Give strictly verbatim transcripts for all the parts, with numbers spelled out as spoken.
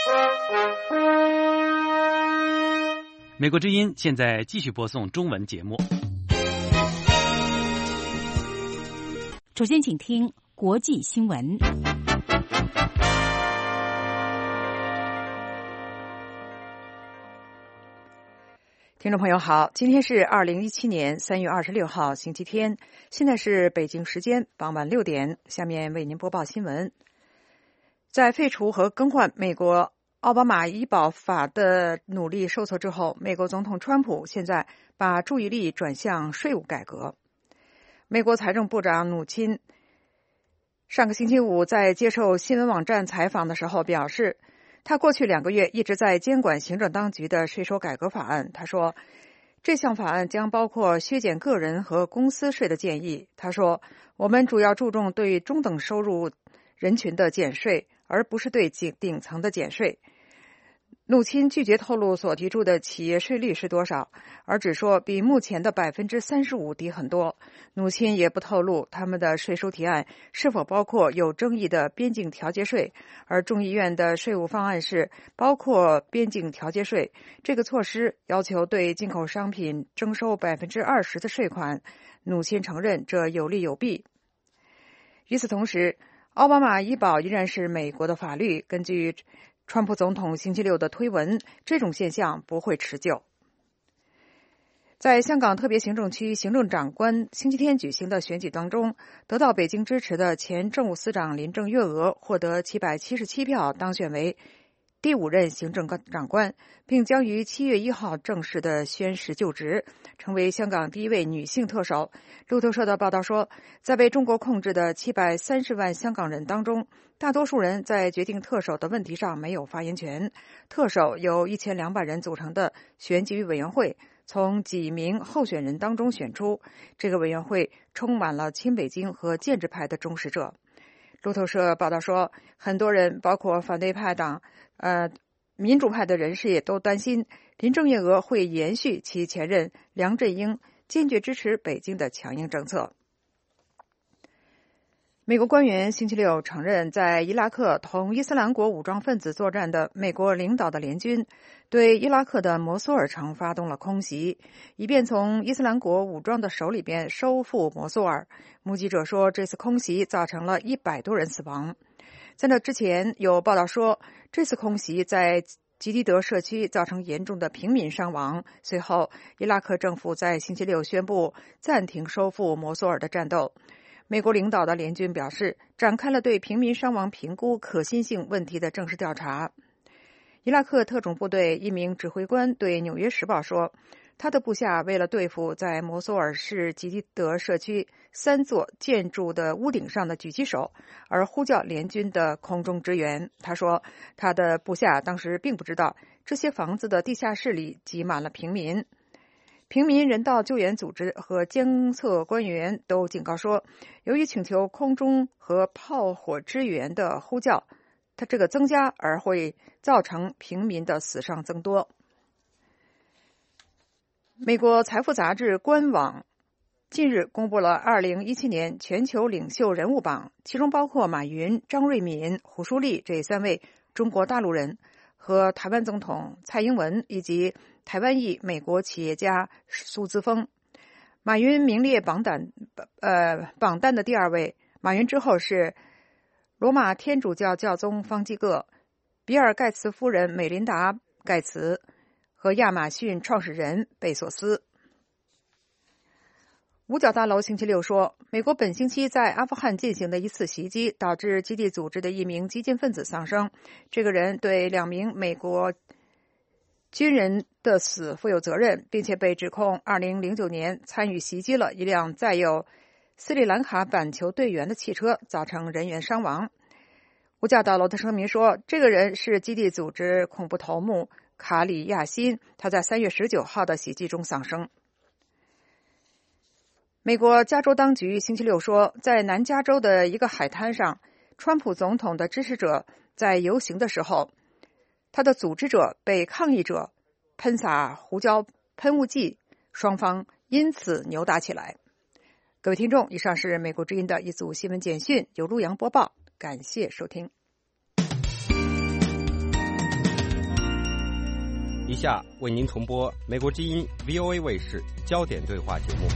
美国之音现在继续播送中文节目。 首先请听国际新闻。 听众朋友好，今天是二零一七年三月二十六号星期天，现在是北京时间傍晚六点，下面为您播报新闻。在废除和更换美国奥巴马医保法的努力受挫之后，美国总统川普现在把注意力转向税务改革。美国财政部长努钦上个星期五在接受新闻网站采访的时候表示，他过去两个月一直在监管行政当局的税收改革法案。他说，这项法案将包括削减个人和公司税的建议。他说，我们主要注重对中等收入人群的减税，而不是对顶层的减税。努钦拒绝透露所提出的企业税率是多少，而只说比目前的 百分之三十五 低很多。努钦也不透露他们的税收提案是否包括有争议的边境调节税，而众议院的税务方案是包括边境调节税。这个措施要求对进口商品征收 百分之二十 的税款。努钦承认这有利有弊。与此同时，奥巴马医保依然是美国的法律。根据川普总统星期六的推文，这种现象不会持久。在香港特别行政区行政长官星期天举行的选举当中，得到北京支持的前政务司长林郑月娥获得七百七十七票，当选为第五任行政长官，并将于七月一号正式的宣誓就职，成为香港第一位女性特首。路透社的报道说，在被中国控制的七百三十万香港人当中，大多数人在决定特首的问题上没有发言权。特首由一千两百人组成的选举委员会从几名候选人当中选出，这个委员会充满了亲北京和建制派的忠实者。路透社报道说，很多人包括反对派党呃，民主派的人士也都担心林郑月娥会延续其前任梁振英坚决支持北京的强硬政策。美国官员星期六承认，在伊拉克同伊斯兰国武装分子作战的美国领导的联军对伊拉克的摩苏尔城发动了空袭，以便从伊斯兰国武装的手里边收复摩苏尔。目击者说，这次空袭造成了一百多人死亡。在那之前，有报道说，这次空袭在吉迪德社区造成严重的平民伤亡。随后，伊拉克政府在星期六宣布暂停收复摩苏尔的战斗。美国领导的联军表示，展开了对平民伤亡评估可信性问题的正式调查。伊拉克特种部队一名指挥官对《纽约时报》说，他的部下为了对付在摩苏尔市吉迪德社区三座建筑的屋顶上的狙击手，而呼叫联军的空中支援。他说，他的部下当时并不知道这些房子的地下室里挤满了平民。平民人道救援组织和监测官员都警告说，由于请求空中和炮火支援的呼叫，它这个增加而会造成平民的死伤增多。美国财富杂志官网近日公布了二零一七年全球领袖人物榜，其中包括马云、张瑞敏、胡舒立这三位中国大陆人和台湾总统蔡英文以及台湾裔美国企业家苏姿丰。马云名列榜单呃榜单的第二位，马云之后是罗马天主教教宗方济各、比尔盖茨夫人美琳达盖茨和亚马逊创始人贝索斯。五角大楼星期六说，美国本星期在阿富汗进行的一次袭击导致基地组织的一名激进分子丧生，这个人对两名美国军人的死负有责任，并且被指控二零零九年参与袭击了一辆载有斯里兰卡板球队员的汽车，造成人员伤亡。五角大楼的声明说，这个人是基地组织恐怖头目卡里亚辛，他在三月十九号的袭击中丧生。美国加州当局星期六说，在南加州的一个海滩上，川普总统的支持者在游行的时候，他的组织者被抗议者喷洒胡椒喷雾剂，双方因此扭打起来。各位听众，以上是美国之音的一组新闻简讯，由陆洋播报，感谢收听。 下为您重播美国之音 V O A 卫视焦点对话节目。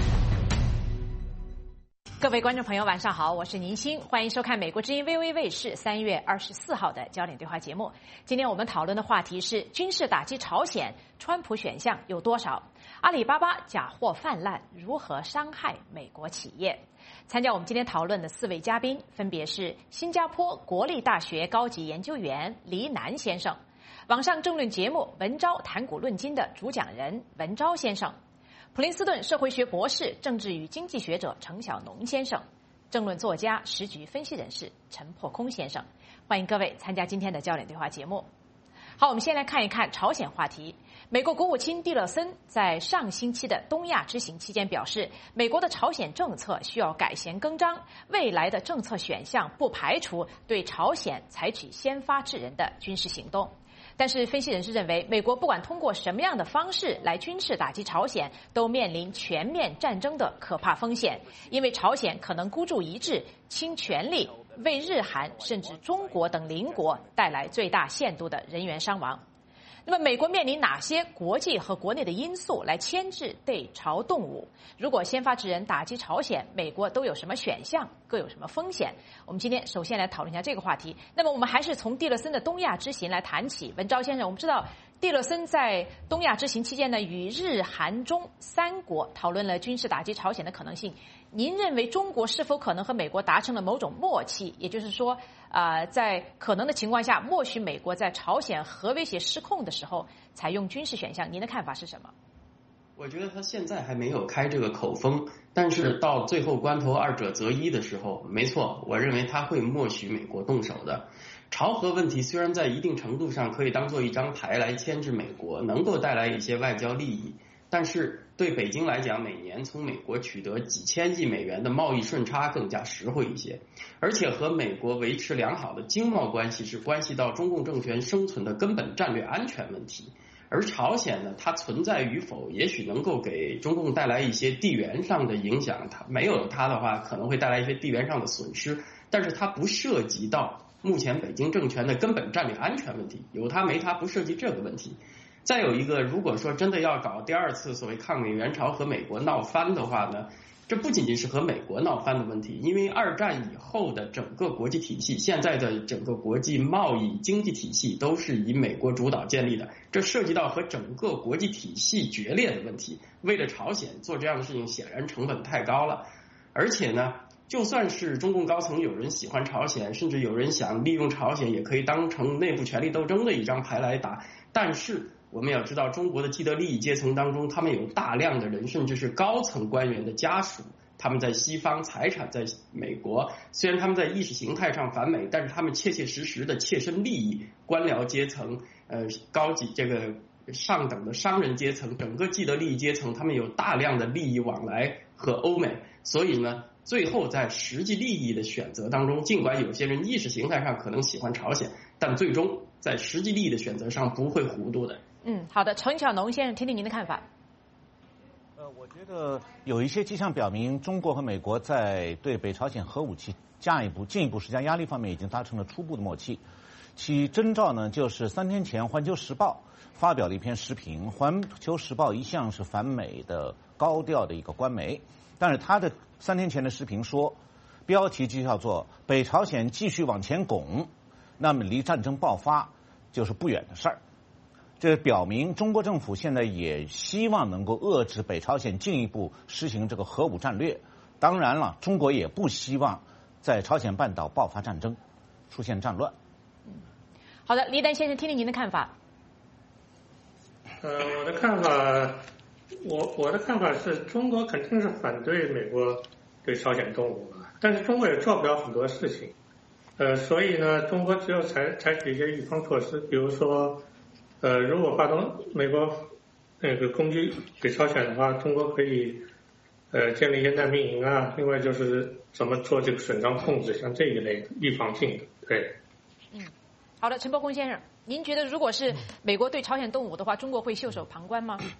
各位观众朋友，晚上好，我是宁欣，欢迎收看美国之音 V O A 卫视三月二十四号的焦点对话节目。今天我们讨论的话题是军事打击朝鲜，川普选项有多少？阿里巴巴假货泛滥，如何伤害美国企业？参加我们今天讨论的四位嘉宾分别是新加坡国立大学高级研究员黎南先生，网上政论节目《文昭谈古论今》的主讲人文昭先生，普林斯顿社会学博士、政治与经济学者程晓农先生，政论作家、时局分析人士陈破空先生。欢迎各位参加今天的焦点对话节目。好，我们先来看一看朝鲜话题。美国国务卿蒂勒森在上星期的东亚之行期间表示，美国的朝鲜政策需要改弦更张，未来的政策选项不排除对朝鲜采取先发制人的军事行动。但是分析人士认为，美国不管通过什么样的方式来军事打击朝鲜，都面临全面战争的可怕风险，因为朝鲜可能孤注一掷、倾全力，为日韩甚至中国等邻国带来最大限度的人员伤亡。那么，美国面临哪些国际和国内的因素来牵制对朝动武？如果先发制人打击朝鲜，美国都有什么选项？各有什么风险？我们今天首先来讨论一下这个话题。那么，我们还是从蒂勒森的东亚之行来谈起。文昭先生，我们知道蒂勒森在东亚之行期间呢，与日韩中三国讨论了军事打击朝鲜的可能性。您认为中国是否可能和美国达成了某种默契？也就是说，呃，在可能的情况下，默许美国在朝鲜核威胁失控的时候采用军事选项。您的看法是什么？ 我觉得他现在还没有开这个口风，但是到最后关头二者择一的时候，没错，我认为他会默许美国动手的。朝核问题虽然在一定程度上可以当做一张牌来牵制美国，能够带来一些外交利益，但是对北京来讲，每年从美国取得几千亿美元的贸易顺差更加实惠一些，而且和美国维持良好的经贸关系是关系到中共政权生存的根本战略安全问题。而朝鲜呢，它存在与否，也许能够给中共带来一些地缘上的影响，它没有它的话，可能会带来一些地缘上的损失，但是它不涉及到目前北京政权的根本战略安全问题，有它没它不涉及这个问题。再有一个，如果说真的要搞第二次所谓抗美援朝和美国闹翻的话呢，这不仅仅是和美国闹翻的问题，因为二战以后的整个国际体系，现在的整个国际贸易经济体系都是以美国主导建立的，这涉及到和整个国际体系决裂的问题。为了朝鲜做这样的事情，显然成本太高了。而且呢，就算是中共高层有人喜欢朝鲜，甚至有人想利用朝鲜也可以当成内部权力斗争的一张牌来打，但是我们要知道，中国的既得利益阶层当中，他们有大量的人，甚至是高层官员的家属，他们在西方，财产在美国。虽然他们在意识形态上反美，但是他们切切实实的切身利益，官僚阶层、呃高级这个上等的商人阶层，整个既得利益阶层，他们有大量的利益往来和欧美。所以呢，最后在实际利益的选择当中，尽管有些人意识形态上可能喜欢朝鲜，但最终在实际利益的选择上不会糊涂的。 嗯，好的，程晓农先生，听听您的看法。 呃，我觉得有一些迹象表明，中国和美国在对北朝鲜核武器加一步、进一步施加压力方面已经达成了初步的默契。其征兆呢，就是三天前《环球时报》发表了一篇时评。《环球时报》一向是反美的高调的一个官媒，但是他的三天前的时评说，标题就叫做“北朝鲜继续往前拱，那么离战争爆发就是不远的事儿”。这表明中国政府现在也希望能够遏制北朝鲜进一步实行这个核武战略。当然了，中国也不希望在朝鲜半岛爆发战争，出现战乱。 好的，黎丹先生，听听您的看法。 呃，我的看法，我我的看法是中国肯定是反对美国对朝鲜动武的，但是中国也做不了很多事情。呃，所以呢，中国只有采采取一些预防措施，比如说。呃，如果发动美国那个攻击北朝鲜的话，中国可以呃建立一些难民营啊。另外就是怎么做这个损伤控制，像这一类的预防性的。对。 嗯，好的，陈伯空先生，您觉得如果是美国对朝鲜动武的话，中国会袖手旁观吗？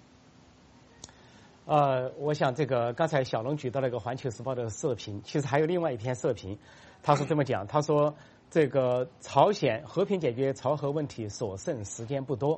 呃，我想这个刚才小龙举到了一个《环球时报》的社评，其实还有另外一篇社评，他是这么讲，他说。这个朝鲜和平解决朝核问题所剩时间不多，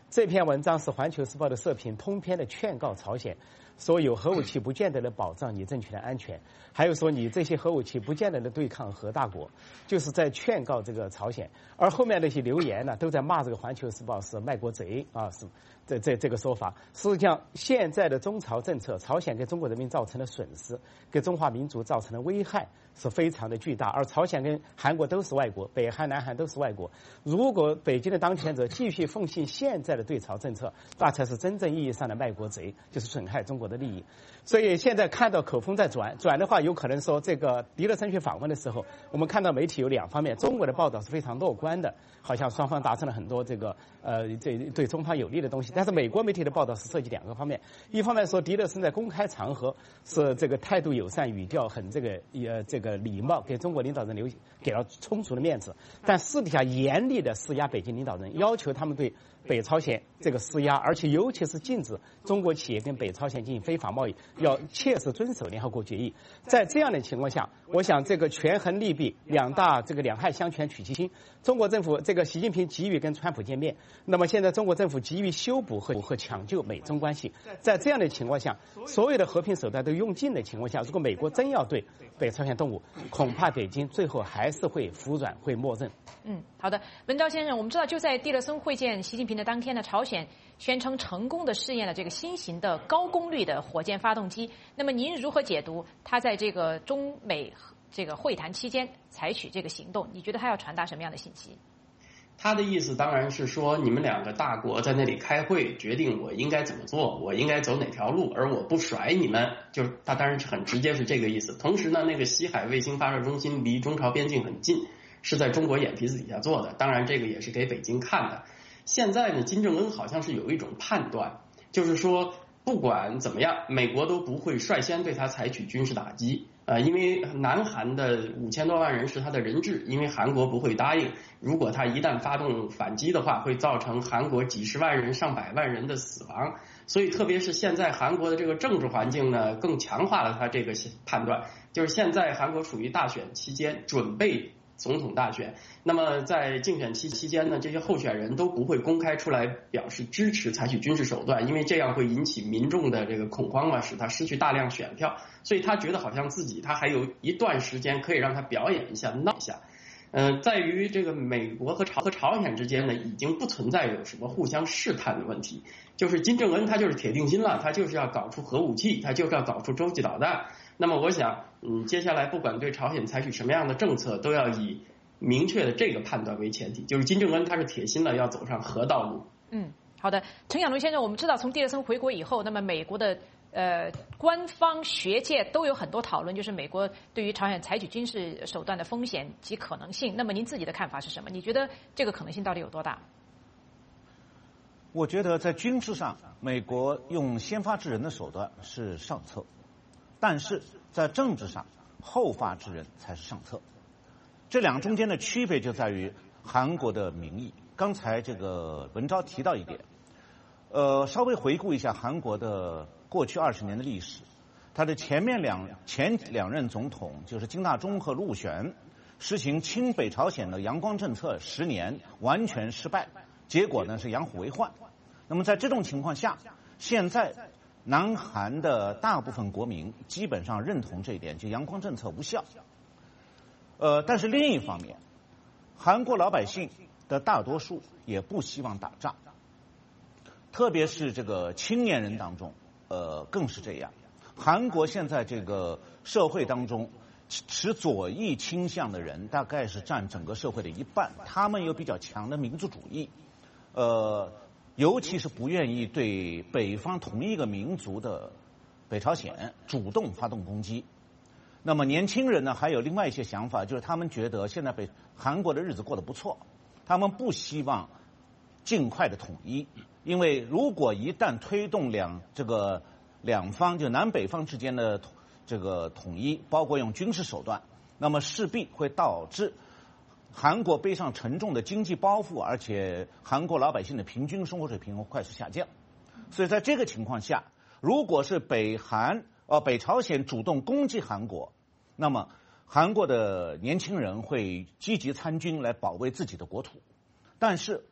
这篇文章是《环球时报》的社评，通篇的劝告朝鲜，说有核武器不见得能保障你政权的安全，还有说你这些核武器不见得能对抗核大国，就是在劝告这个朝鲜。而后面那些留言呢，都在骂这个《环球时报》是卖国贼啊，是这这这个说法。实际上，现在的中朝政策，朝鲜给中国人民造成的损失，给中华民族造成的危害是非常的巨大。而朝鲜跟韩国都是外国，北韩、南韩都是外国。如果北京的当权者继续奉行现在的对朝政策，那才是真正意义上的卖国贼，就是损害中国的利益。所以现在看到口风在转，转的话有可能说这个狄乐森去访问的时候，我们看到媒体有两方面，中国的报道是非常乐观的，好像双方达成了很多这个呃这对中方有利的东西。但是美国媒体的报道是涉及两个方面，一方面说狄乐森在公开场合是这个态度友善，语调很这个呃这个礼貌，给中国领导人留给了充足的面子，但私底下严厉的施压北京领导人，要求他们对北朝鲜这个施压，而且尤其是禁止中国企业跟北朝鲜进行非法贸易，要切实遵守联合国决议。在这样的情况下，我想这个权衡利弊，两大这个两害相权取其轻。中国政府这个习近平急于跟川普见面，那么现在中国政府急于修补和和抢救美中关系。在这样的情况下，所有的和平手段都用尽的情况下，如果美国真要对北朝鲜动武，恐怕北京最后还是会服软，会默认。 嗯，好的，文昭先生，我们知道就在蒂勒森会见习近平的当天呢，朝鲜宣称成功的试验了这个新型的高功率的火箭发动机。那么您如何解读他在这个中美这个会谈期间采取这个行动？你觉得他要传达什么样的信息？ 他的意思当然是说，你们两个大国在那里开会，决定我应该怎么做，我应该走哪条路，而我不甩你们，就是他当然是很直接是这个意思。同时呢，那个西海卫星发射中心离中朝边境很近，是在中国眼皮子底下做的，当然这个也是给北京看的。现在呢，金正恩好像是有一种判断，就是说不管怎么样，美国都不会率先对他采取军事打击。呃，因为南韩的五千多万人是他的人质，因为韩国不会答应，如果他一旦发动反击的话，会造成韩国几十万人、上百万人的死亡。所以，特别是现在韩国的这个政治环境呢，更强化了他这个判断，就是现在韩国处于大选期间，准备总统大选。那么在竞选期期间呢，这些候选人都不会公开出来表示支持采取军事手段，因为这样会引起民众的这个恐慌嘛，使他失去大量选票。所以他觉得好像自己他还有一段时间可以让他表演一下闹一下。呃，在于这个美国和朝和朝鲜之间呢，已经不存在有什么互相试探的问题。就是金正恩他就是铁定心了，他就是要搞出核武器，他就是要搞出洲际导弹。那么我想，嗯，接下来不管对朝鲜采取什么样的政策，都要以明确的这个判断为前提，就是金正恩他是铁心了，要走上核道路。 嗯，好的，陈晓龙先生，我们知道从蒂勒森回国以后，那么美国的呃官方学界都有很多讨论，就是美国对于朝鲜采取军事手段的风险及可能性。那么您自己的看法是什么？你觉得这个可能性到底有多大？ 我觉得在军事上，美国用先发制人的手段是上策，但是在政治上，后发制人才是上策。这两中间的区别就在于韩国的民意。刚才这个文昭提到一点，呃，稍微回顾一下韩国的过去二十年的历史，他的前面两前两任总统就是金大中和陆选，实行亲北朝鲜的阳光政策十年完全失败，结果呢是养虎为患。那么在这种情况下，现在南韩的大部分国民基本上认同这一点，就阳光政策无效。呃，但是另一方面，韩国老百姓的大多数也不希望打仗，特别是这个青年人当中，呃，更是这样。韩国现在这个社会当中，持左翼倾向的人大概是占整个社会的一半，他们有比较强的民族主义，呃，尤其是不愿意对北方同一个民族的北朝鲜主动发动攻击。那么年轻人呢，还有另外一些想法，就是他们觉得现在北韩国的日子过得不错，他们不希望尽快的统一，因为如果一旦推动两这个两方就南北方之间的这个统一，包括用军事手段，那么势必会导致韩国背上沉重的经济包袱，而且韩国老百姓的平均生活水平会快速下降。所以在这个情况下，如果是北韩呃北朝鲜主动攻击韩国，那么韩国的年轻人会积极参军来保卫自己的国土。但是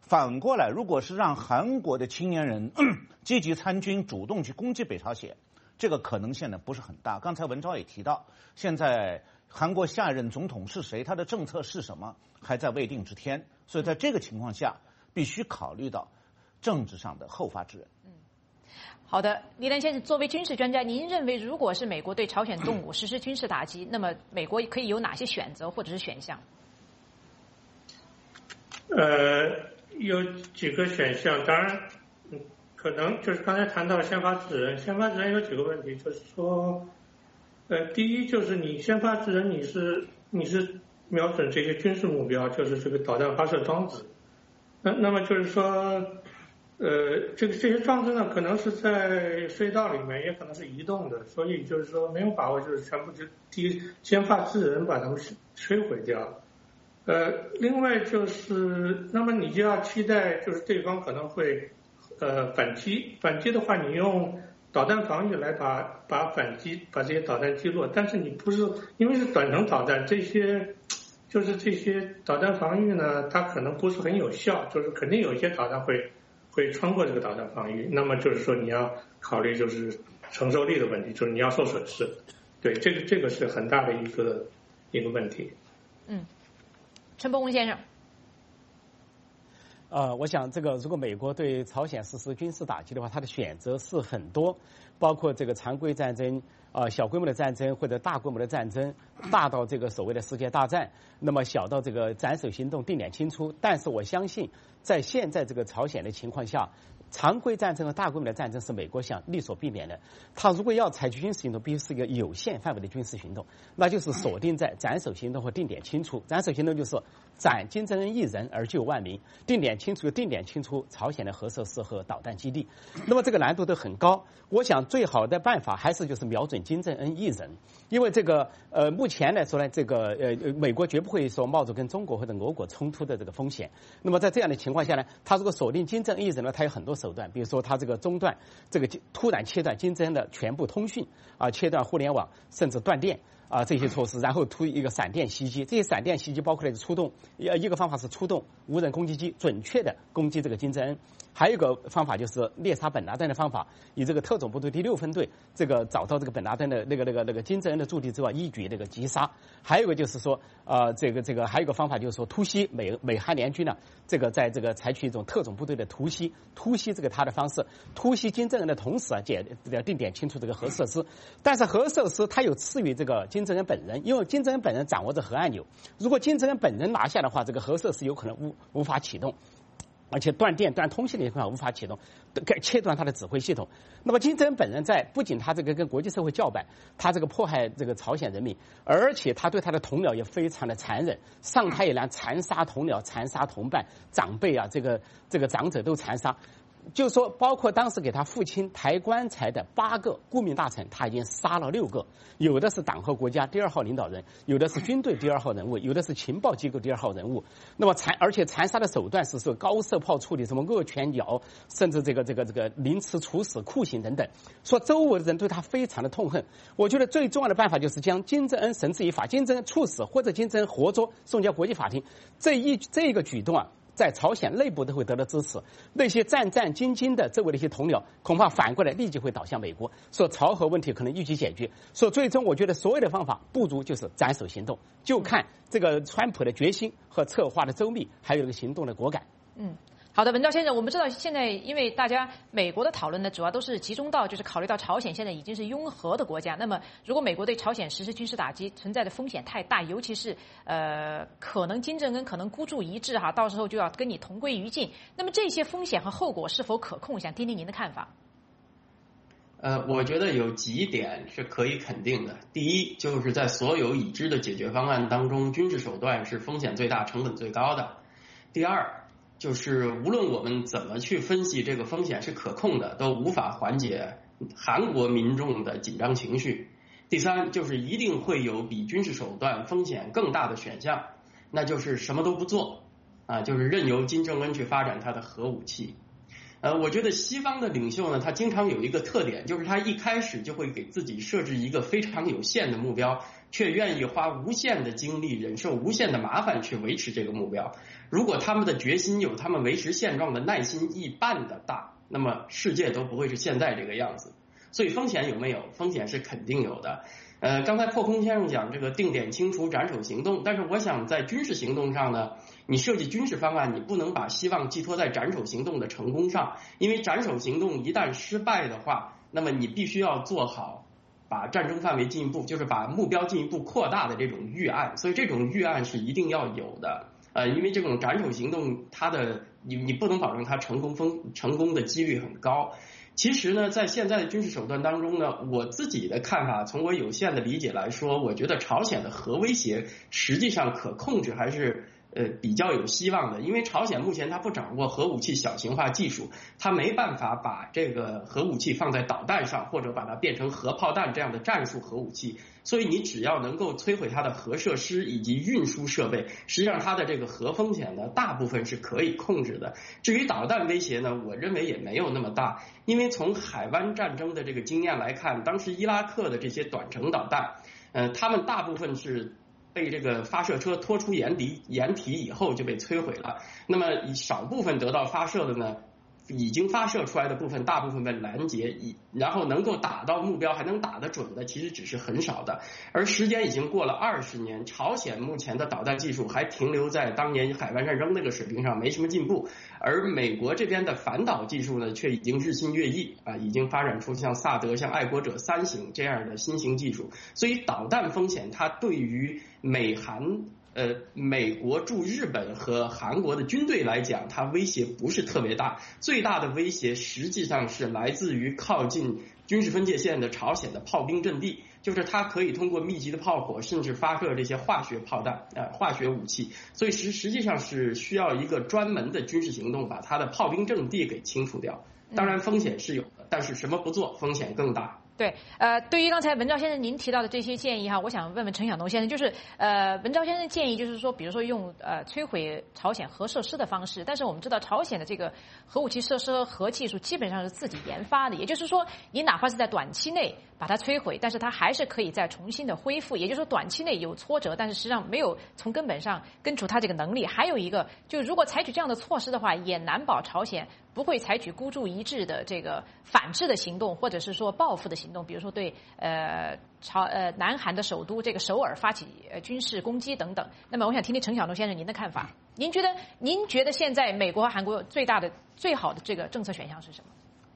反过来，如果是让韩国的青年人积极参军，主动去攻击北朝鲜，这个可能性呢不是很大。刚才文昭也提到，现在韩国下一任总统是谁，他的政策是什么，还在未定之天。所以在这个情况下，必须考虑到政治上的后发制人。 嗯，好的，李丹先生，作为军事专家，您认为如果是美国对朝鲜动武实施军事打击，那么美国可以有哪些选择或者是选项？ 呃，有几个选项，当然，嗯，可能就是刚才谈到先发制人，先发制人有几个问题，就是说，呃，第一就是你先发制人，你是你是瞄准这些军事目标，就是这个导弹发射装置，那那么就是说，呃，这个这些装置呢，可能是在隧道里面，也可能是移动的，所以就是说没有把握，就是全部就第一先发制人把它们摧毁掉。呃，另外就是，那么你就要期待，就是对方可能会，呃，反击。反击的话，你用导弹防御来把把反击把这些导弹击落，但是你不是因为是短程导弹，这些就是这些导弹防御呢，它可能不是很有效，就是肯定有一些导弹会会穿过这个导弹防御。那么就是说你要考虑就是承受力的问题，就是你要受损失。对，这个这个是很大的一个一个问题。 嗯。陈伯宏先生， 呃，我想这个如果美国对朝鲜实施军事打击的话，它的选择是很多，包括这个常规战争、呃小规模的战争或者大规模的战争，大到这个所谓的世界大战，那么小到这个斩首行动、定点清除。但是我相信，在现在这个朝鲜的情况下，常规战争和大规模的战争是美国想力所避免的。他如果要采取军事行动，必须是一个有限范围的军事行动，那就是锁定在斩首行动和定点清除。斩首行动就是斩金正恩一人而救万民，定点清除就定点清除朝鲜的核设施和导弹基地。那么这个难度都很高。我想最好的办法还是就是瞄准金正恩一人，因为这个呃目前来说呢，这个呃美国绝不会说冒着跟中国或者俄国冲突的这个风险。那么在这样的情况下呢，他如果锁定金正恩一人呢，他有很多手段，比如说他这个中断这个突然切断金正恩的全部通讯啊，切断互联网，甚至断电啊这些措施，然后突一个闪电袭击。这些闪电袭击包括了出动呃一个方法是出动无人攻击机，准确的攻击这个金正恩。还有一个方法就是猎杀本拉登的方法，以这个特种部队第六分队这个找到这个本拉登的那个那个那个金正恩的驻地之外，一举那个击杀。还有一个就是说，呃，这个这个还有一个方法就是说突袭美美韩联军呢，这个在这个采取一种特种部队的突袭，突袭这个他的方式，突袭金正恩的同时啊，解定点清除这个核设施。但是核设施它有次于这个金正恩本人，因为金正恩本人掌握着核按钮，如果金正恩本人拿下的话，这个核设施有可能无无法启动。而且断电、断通信的情况下无法启动，切断他的指挥系统。那么金正恩本人在不仅他这个跟国际社会叫板，他这个迫害这个朝鲜人民，而且他对他的同僚也非常的残忍，上台以来残杀同僚、残杀同伴、长辈啊，这个这个长者都残杀。就是说，包括当时给他父亲抬棺材的八个顾命大臣，他已经杀了六个，有的是党和国家第二号领导人，有的是军队第二号人物，有的是情报机构第二号人物。那么残，而且残杀的手段是说高射炮处理，什么恶犬咬，甚至这个这个这个凌迟处死、酷刑等等。说周围的人对他非常的痛恨。我觉得最重要的办法就是将金正恩绳之以法，金正恩处死或者金正恩活捉，送交国际法庭。这一这个举动啊，在朝鲜内部都会得到支持，那些战战兢兢的周围的一些同僚，恐怕反过来立即会倒向美国，说朝核问题可能一举解决。说最终，我觉得所有的方法不如就是斩首行动，就看这个川普的决心和策划的周密，还有这个行动的果敢。 嗯。好的，文昭先生，我们知道现在因为大家美国的讨论呢，主要都是集中到就是考虑到朝鲜现在已经是拥核的国家，那么如果美国对朝鲜实施军事打击，存在的风险太大，尤其是呃可能金正恩可能孤注一掷哈，到时候就要跟你同归于尽。那么这些风险和后果是否可控？想听听您的看法。 呃，我觉得有几点是可以肯定的。第一，就是在所有已知的解决方案当中，军事手段是风险最大、成本最高的。第二，就是无论我们怎么去分析这个风险是可控的，都无法缓解韩国民众的紧张情绪。第三，就是一定会有比军事手段风险更大的选项，那就是什么都不做啊，就是任由金正恩去发展他的核武器。 呃，我觉得西方的领袖呢，他经常有一个特点，就是他一开始就会给自己设置一个非常有限的目标，却愿意花无限的精力，忍受无限的麻烦去维持这个目标。如果他们的决心有他们维持现状的耐心一半的大，那么世界都不会是现在这个样子。所以风险有没有？风险是肯定有的。呃，刚才破空先生讲这个定点清除、斩首行动，但是我想在军事行动上呢，你设计军事方案，你不能把希望寄托在斩首行动的成功上，因为斩首行动一旦失败的话，那么你必须要做好把战争范围进一步，就是把目标进一步扩大的这种预案，所以这种预案是一定要有的。呃，因为这种斩首行动，它的你你不能保证它成功风成功的几率很高。其实呢，在现在的军事手段当中呢，我自己的看法，从我有限的理解来说，我觉得朝鲜的核威胁实际上可控制还是呃比较有希望的，因为朝鲜目前它不掌握核武器小型化技术，它没办法把这个核武器放在导弹上，或者把它变成核炮弹这样的战术核武器，所以你只要能够摧毁它的核设施以及运输设备，实际上它的这个核风险呢，大部分是可以控制的。至于导弹威胁呢，我认为也没有那么大，因为从海湾战争的这个经验来看，当时伊拉克的这些短程导弹，呃，他们大部分是被这个发射车拖出掩体掩体以后就被摧毁了，那么少部分得到发射的呢，已经发射出来的部分大部分被拦截，然后能够打到目标还能打得准的其实只是很少的。而时间已经过了二十年，朝鲜目前的导弹技术还停留在当年海湾战争那个水平上，没什么进步。而美国这边的反导技术呢，却已经日新月异啊，已经发展出像萨德、像爱国者三型这样的新型技术。所以导弹风险它对于美韩呃，美国驻日本和韩国的军队来讲，它威胁不是特别大，最大的威胁实际上是来自于靠近军事分界线的朝鲜的炮兵阵地，就是它可以通过密集的炮火，甚至发射这些化学炮弹、呃化学武器，所以实实际上是需要一个专门的军事行动把它的炮兵阵地给清除掉。当然风险是有的，但是什么不做，风险更大。 对，呃，对于刚才文昭先生您提到的这些建议哈，我想问问陈晓东先生，就是呃，文昭先生建议就是说，比如说用呃摧毁朝鲜核设施的方式，但是我们知道朝鲜的这个核武器设施和核技术基本上是自己研发的，也就是说，你哪怕是在短期内把它摧毁，但是它还是可以再重新的恢复，也就是说短期内有挫折，但是实际上没有从根本上根除它这个能力。还有一个，就如果采取这样的措施的话，也难保朝鲜不会采取孤注一掷的这个反制的行动，或者是说报复的行动，比如说对呃朝呃南韩的首都这个首尔发起呃军事攻击等等。那么我想听听陈晓东先生您的看法，您觉得您觉得现在美国和韩国最大的最好的这个政策选项是什么？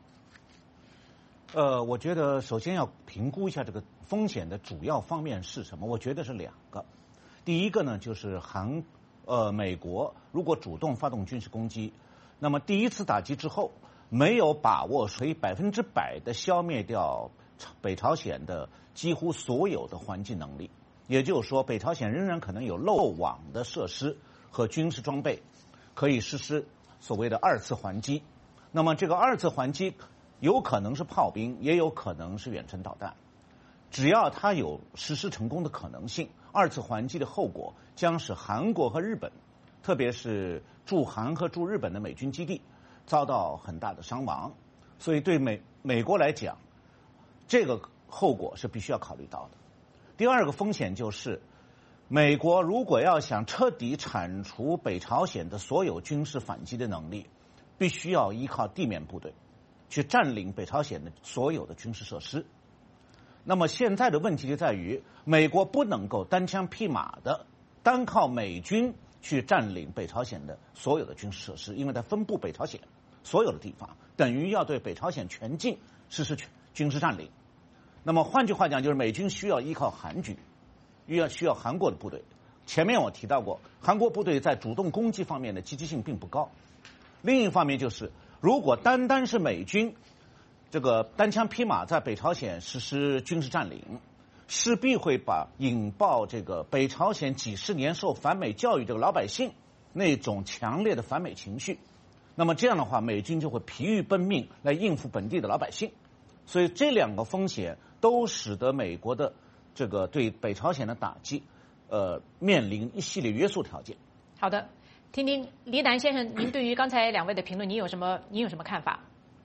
呃，我觉得首先要评估一下这个风险的主要方面是什么。我觉得是两个，第一个呢就是韩呃美国如果主动发动军事攻击，那么第一次打击之后没有把握可以百分之百的消灭掉北朝鲜的几乎所有的还击能力，也就是说北朝鲜仍然可能有漏网的设施和军事装备可以实施所谓的二次还击。那么这个二次还击有可能是炮兵，也有可能是远程导弹，只要它有实施成功的可能性，二次还击的后果将使韩国和日本，特别是驻韩和驻日本的美军基地遭到很大的伤亡。所以对美美国来讲，这个后果是必须要考虑到的。第二个风险就是，美国如果要想彻底铲除北朝鲜的所有军事反击的能力，必须要依靠地面部队去占领北朝鲜的所有的军事设施。那么现在的问题就在于，美国不能够单枪匹马的单靠美军去占领北朝鲜的所有的军事设施，因为它分布北朝鲜所有的地方，等于要对北朝鲜全境实施军事占领。那么换句话讲，就是美军需要依靠韩军，需要需要韩国的部队。前面我提到过，韩国部队在主动攻击方面的积极性并不高。另一方面就是，如果单单是美军这个单枪匹马在北朝鲜实施军事占领，势必会把引爆这个北朝鲜几十年受反美教育这个老百姓那种强烈的反美情绪。那么这样的话，美军就会疲于奔命来应付本地的老百姓。所以这两个风险都使得美国的这个对北朝鲜的打击，呃，面临一系列约束条件。 好的。 听听黎南先生，您对于刚才两位的评论，您有什么您有什么看法？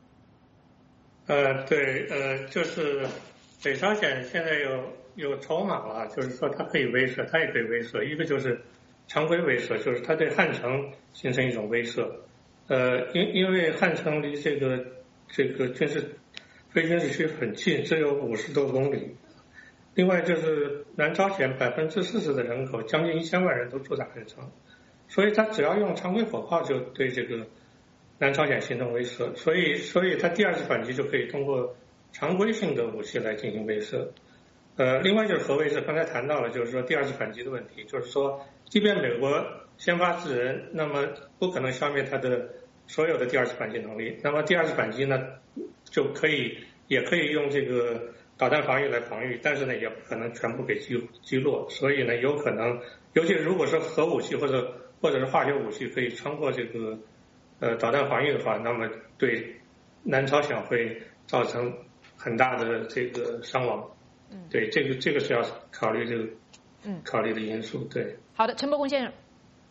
呃，对，呃，就是北朝鲜现在有有筹码了，就是说它可以威慑，它也可以威慑。一个就是常规威慑，就是它对汉城形成一种威慑。呃，因因为汉城离这个这个军事非军事区很近，只有五十多公里。另外就是南朝鲜百分之四十的人口，将近一千万人都住在汉城，所以他只要用常规火炮就对这个南朝鲜形成威慑，所以所以他第二次反击就可以通过常规性的武器来进行威慑。呃，另外就是核威慑，刚才谈到了，就是说第二次反击的问题，就是说，即便美国先发制人，那么不可能消灭他的所有的第二次反击能力。那么第二次反击呢，就可以也可以用这个导弹防御来防御，但是呢，也不可能全部给击击落。所以呢，有可能，尤其如果说核武器或者或者是化学武器可以穿过这个呃导弹防御的话，那么对南朝鲜会造成很大的这个伤亡。嗯，对，这个这个是要考虑这个嗯考虑的因素。对， 好的，陈伯公先生。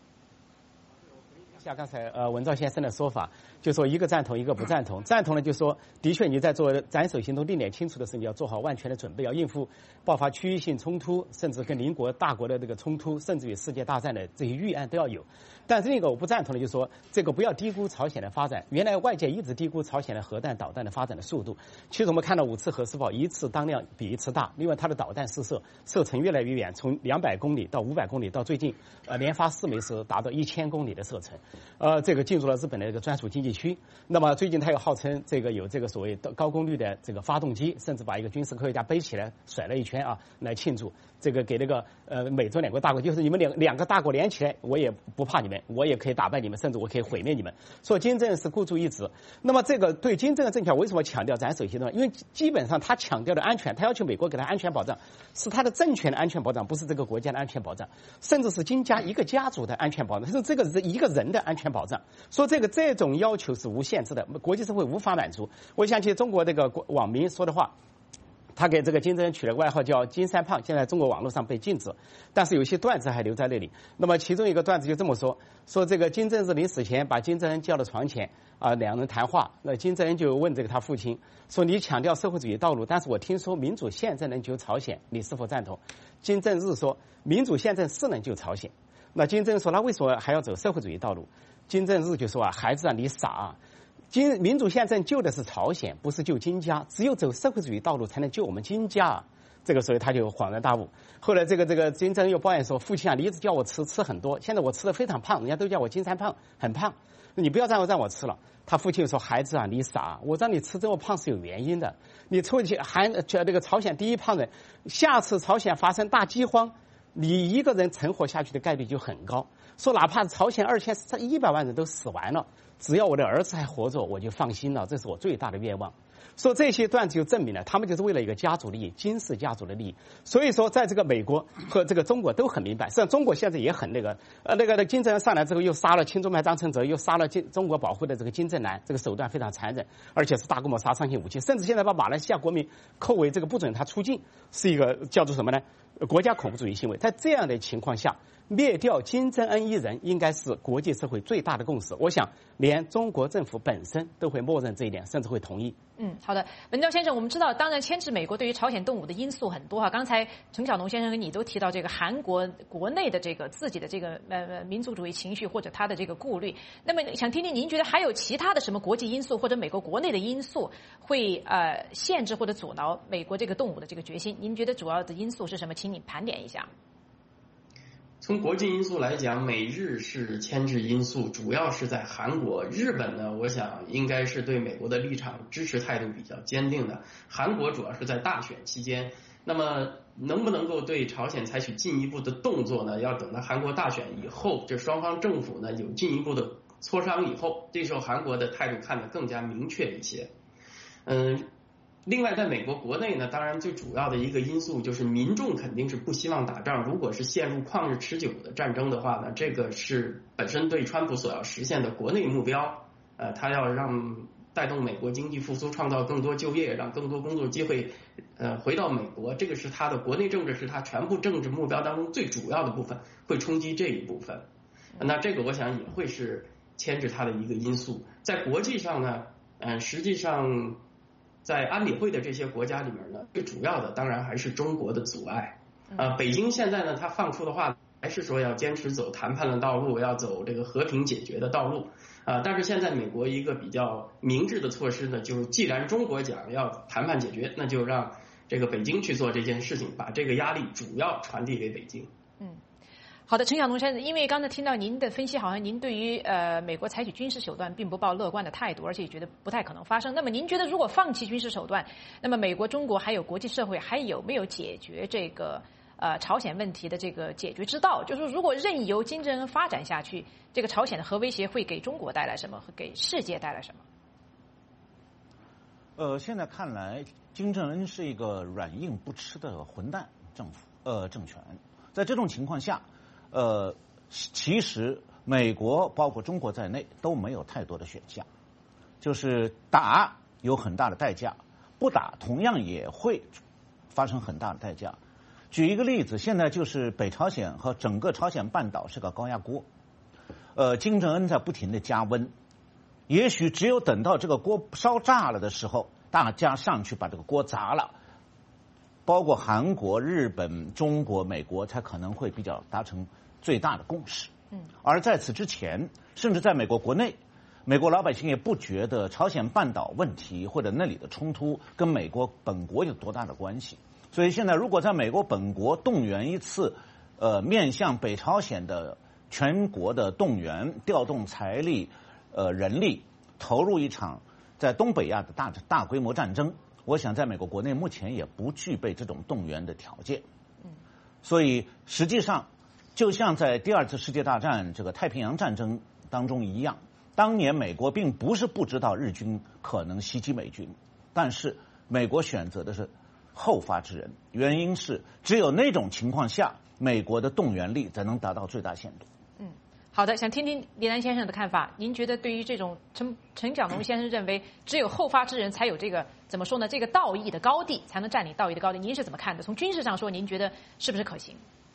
像刚才呃文兆先生的说法，就说一个赞同，一个不赞同。赞同呢，就说的确你在做斩首行动定点清除的时候，你要做好万全的准备，要应付爆发区域性冲突，甚至跟邻国大国的这个冲突，甚至于世界大战的这些预案都要有。但是那个我不赞同的，就是说这个不要低估朝鲜的发展。原来外界一直低估朝鲜的核弹导弹的发展的速度。其实我们看到五次核试爆，一次当量比一次大。另外它的导弹试射射程越来越远，从两百公里到五百公里，到最近呃连发四枚时达到一千公里的射程。呃，这个进入了日本的这个专属经济区。那么最近他又号称这个有这个所谓高功率的这个发动机，甚至把一个军事科学家背起来甩了一圈啊，来庆祝。这个给那个呃美洲两个大国，就是你们两两个大国连起来，我也不怕你们，我也可以打败你们，甚至我可以毁灭你们。说金正恩是孤注一掷。那么这个对金正恩政权为什么强调斩首行动？因为基本上他强调的安全，他要求美国给他安全保障，是他的政权的安全保障，不是这个国家的安全保障，甚至是金家一个家族的安全保障，是这个人一个人的安全保障。说这个这种要求是无限制的，国际社会无法满足。我想起中国这个网民说的话。他给这个金正恩取了个外号叫金三胖，现在中国网络上被禁止，但是有些段子还留在那里。那么其中一个段子就这么说：说这个金正日临死前把金正恩叫到床前啊，两人谈话。那金正恩就问这个他父亲说：“你强调社会主义道路，但是我听说民主宪政能救朝鲜，你是否赞同？”金正日说：“民主宪政是能救朝鲜。”那金正恩说：“那为什么还要走社会主义道路？”金正日就说：“啊，孩子啊，你傻啊！金民主宪政救的是朝鲜，不是救金家。只有走社会主义道路才能救我们金家啊！”这个时候他就恍然大悟。后来这个这个金正恩又抱怨说：“父亲啊，你一直叫我吃吃很多，现在我吃的非常胖，人家都叫我金三胖，很胖。你不要让我让我吃了。”他父亲又说：“孩子啊，你傻，我让你吃这么胖是有原因的。你出去韩这个朝鲜第一胖人，下次朝鲜发生大饥荒，你一个人存活下去的概率就很高。说哪怕朝鲜二千一百万人都死完了。”只要我的儿子还活着，我就放心了，这是我最大的愿望。说这些段子就证明了，他们就是为了一个家族利益，金氏家族的利益。所以说，在这个美国和这个中国都很明白，实际上中国现在也很那个，呃，那个金正恩上来之后，又杀了亲中派张承泽，又杀了金中国保护的这个金正男，这个手段非常残忍，而且是大规模杀伤性武器，甚至现在把马来西亚国民扣为这个不准他出境，是一个叫做什么呢？国家恐怖主义行为。在这样的情况下，灭掉金正恩一人应该是国际社会最大的共识。我想，连中国政府本身都会默认这一点，甚至会同意。 嗯，好的，文昭先生，我们知道，当然牵制美国对于朝鲜动武的因素很多哈。刚才陈晓农先生跟你都提到这个韩国国内的这个自己的这个呃民族主义情绪或者他的这个顾虑。那么想听听您觉得还有其他的什么国际因素或者美国国内的因素会呃限制或者阻挠美国这个动武的这个决心？您觉得主要的因素是什么？请你盘点一下。 从国际因素来讲，美日是牵制因素，主要是在韩国。日本呢，我想应该是对美国的立场支持态度比较坚定的。韩国主要是在大选期间，那么能不能够对朝鲜采取进一步的动作呢？要等到韩国大选以后，这双方政府呢有进一步的磋商以后，这时候韩国的态度看得更加明确一些。嗯。另外，在美国国内呢，当然最主要的一个因素就是民众肯定是不希望打仗。如果是陷入旷日持久的战争的话呢，这个是本身对川普所要实现的国内目标。呃，他要让带动美国经济复苏，创造更多就业，让更多工作机会呃回到美国，这个是他的国内政治，是他全部政治目标当中最主要的部分，会冲击这一部分。 那这个我想也会是牵制它的一个因素。在国际上呢，嗯，实际上在安理会的这些国家里面呢，最主要的当然还是中国的阻碍。呃，北京现在呢，它放出的话还是说要坚持走谈判的道路，要走这个和平解决的道路。啊，但是现在美国一个比较明智的措施呢，就是既然中国讲要谈判解决，那就让这个北京去做这件事情，把这个压力主要传递给北京。 嗯，好的，陈晓东先生，因为刚才听到您的分析，好像您对于呃美国采取军事手段并不抱乐观的态度，而且也觉得不太可能发生。那么您觉得如果放弃军事手段，那么美国、中国还有国际社会还有没有解决这个呃朝鲜问题的这个解决之道？就是如果任由金正恩发展下去，这个朝鲜的核威胁会给中国带来什么，给世界带来什么？ 呃，现在看来，金正恩是一个软硬不吃的混蛋政府，呃，政权。在这种情况下，呃，其实美国包括中国在内都没有太多的选项，就是打有很大的代价，不打同样也会发生很大的代价。举一个例子，现在就是北朝鲜和整个朝鲜半岛是个高压锅，呃，金正恩在不停的加温。也许只有等到这个锅烧炸了的时候，大家上去把这个锅砸了，包括韩国、日本、中国、美国才可能会比较达成最大的共识。嗯，而在此之前，甚至在美国国内，美国老百姓也不觉得朝鲜半岛问题或者那里的冲突跟美国本国有多大的关系。所以现在如果在美国本国动员一次，呃，面向北朝鲜的全国的动员，调动财力。呃，人力投入一场在东北亚的大大规模战争，我想在美国国内目前也不具备这种动员的条件。嗯，所以实际上，就像在第二次世界大战这个太平洋战争当中一样，当年美国并不是不知道日军可能袭击美军，但是美国选择的是后发制人，原因是只有那种情况下，美国的动员力才能达到最大限度。 嗯。好的，想听听李楠先生的看法。您觉得对于这种陈陈晓农先生认为，只有后发制人才有这个怎么说呢？这个道义的高地，才能占领道义的高地。您是怎么看的？从军事上说，您觉得是不是可行？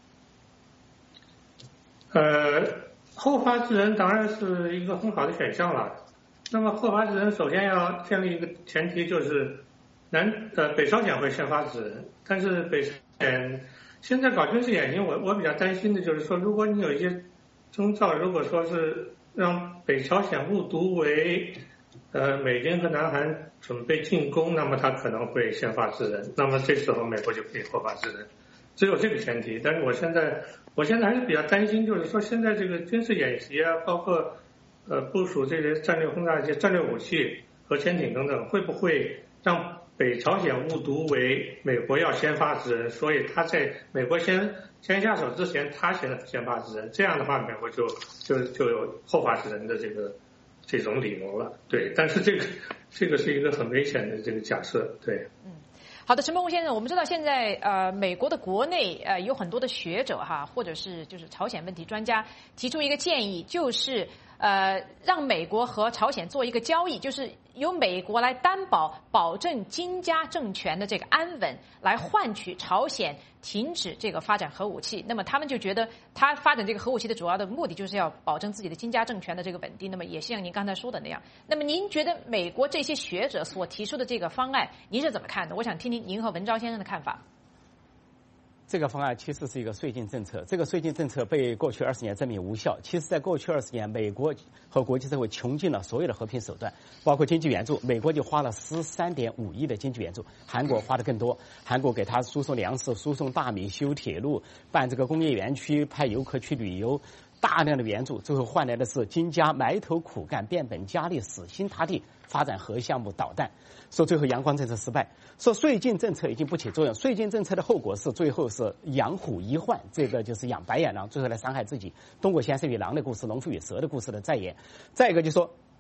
呃，后发制人当然是一个很好的选项了。那么后发制人首先要建立一个前提，就是南呃北朝鲜会先发制人，但是北朝鲜现在搞军事演习，我我比较担心的就是说，如果你有一些征兆，如果说是让北朝鲜误读为呃美军和南韩准备进攻，那么他可能会先发制人，那么这时候美国就可以后发制人，只有这个前提。但是我现在我现在还是比较担心，就是说现在这个军事演习啊，包括呃部署这些战略轰炸机、战略武器和潜艇等等，会不会让北朝鲜误读为美国要先发制人，所以他在美国先先下手之前，他先先发制人，这样的话，美国就就就有后发制人的这个这种理由了。对，但是这个这个是一个很危险的这个假设。对， 嗯。好的，陈伯宏先生，我们知道现在呃，美国的国内呃有很多的学者哈，或者是就是朝鲜问题专家提出一个建议，就是呃让美国和朝鲜做一个交易，就是由美国来担保保证金家政权的这个安稳，来换取朝鲜停止这个发展核武器。那么他们就觉得他发展这个核武器的主要的目的就是要保证自己的金家政权的这个稳定。那么也像您刚才说的那样，那么您觉得美国这些学者所提出的这个方案，您是怎么看的？我想听听您和文昭先生的看法。 这个方案其实是一个绥靖政策，这个绥靖政策被过去二十年证明无效。其实，在过去二十年，美国和国际社会穷尽了所有的和平手段，包括经济援助，美国就花了十三点五亿的经济援助，韩国花的更多，韩国给他输送粮食、输送大米、修铁路、办这个工业园区、派游客去旅游，大量的援助，最后换来的是金家埋头苦干、变本加厉、死心塌地发展核项目、导弹。说最后阳光政策失败，说绥靖政策已经不起作用，绥靖政策的后果是最后是养虎遗患，这个就是养白眼狼，最后来伤害自己。东郭先生与狼的故事，农夫与蛇的故事的再演。再一个就说，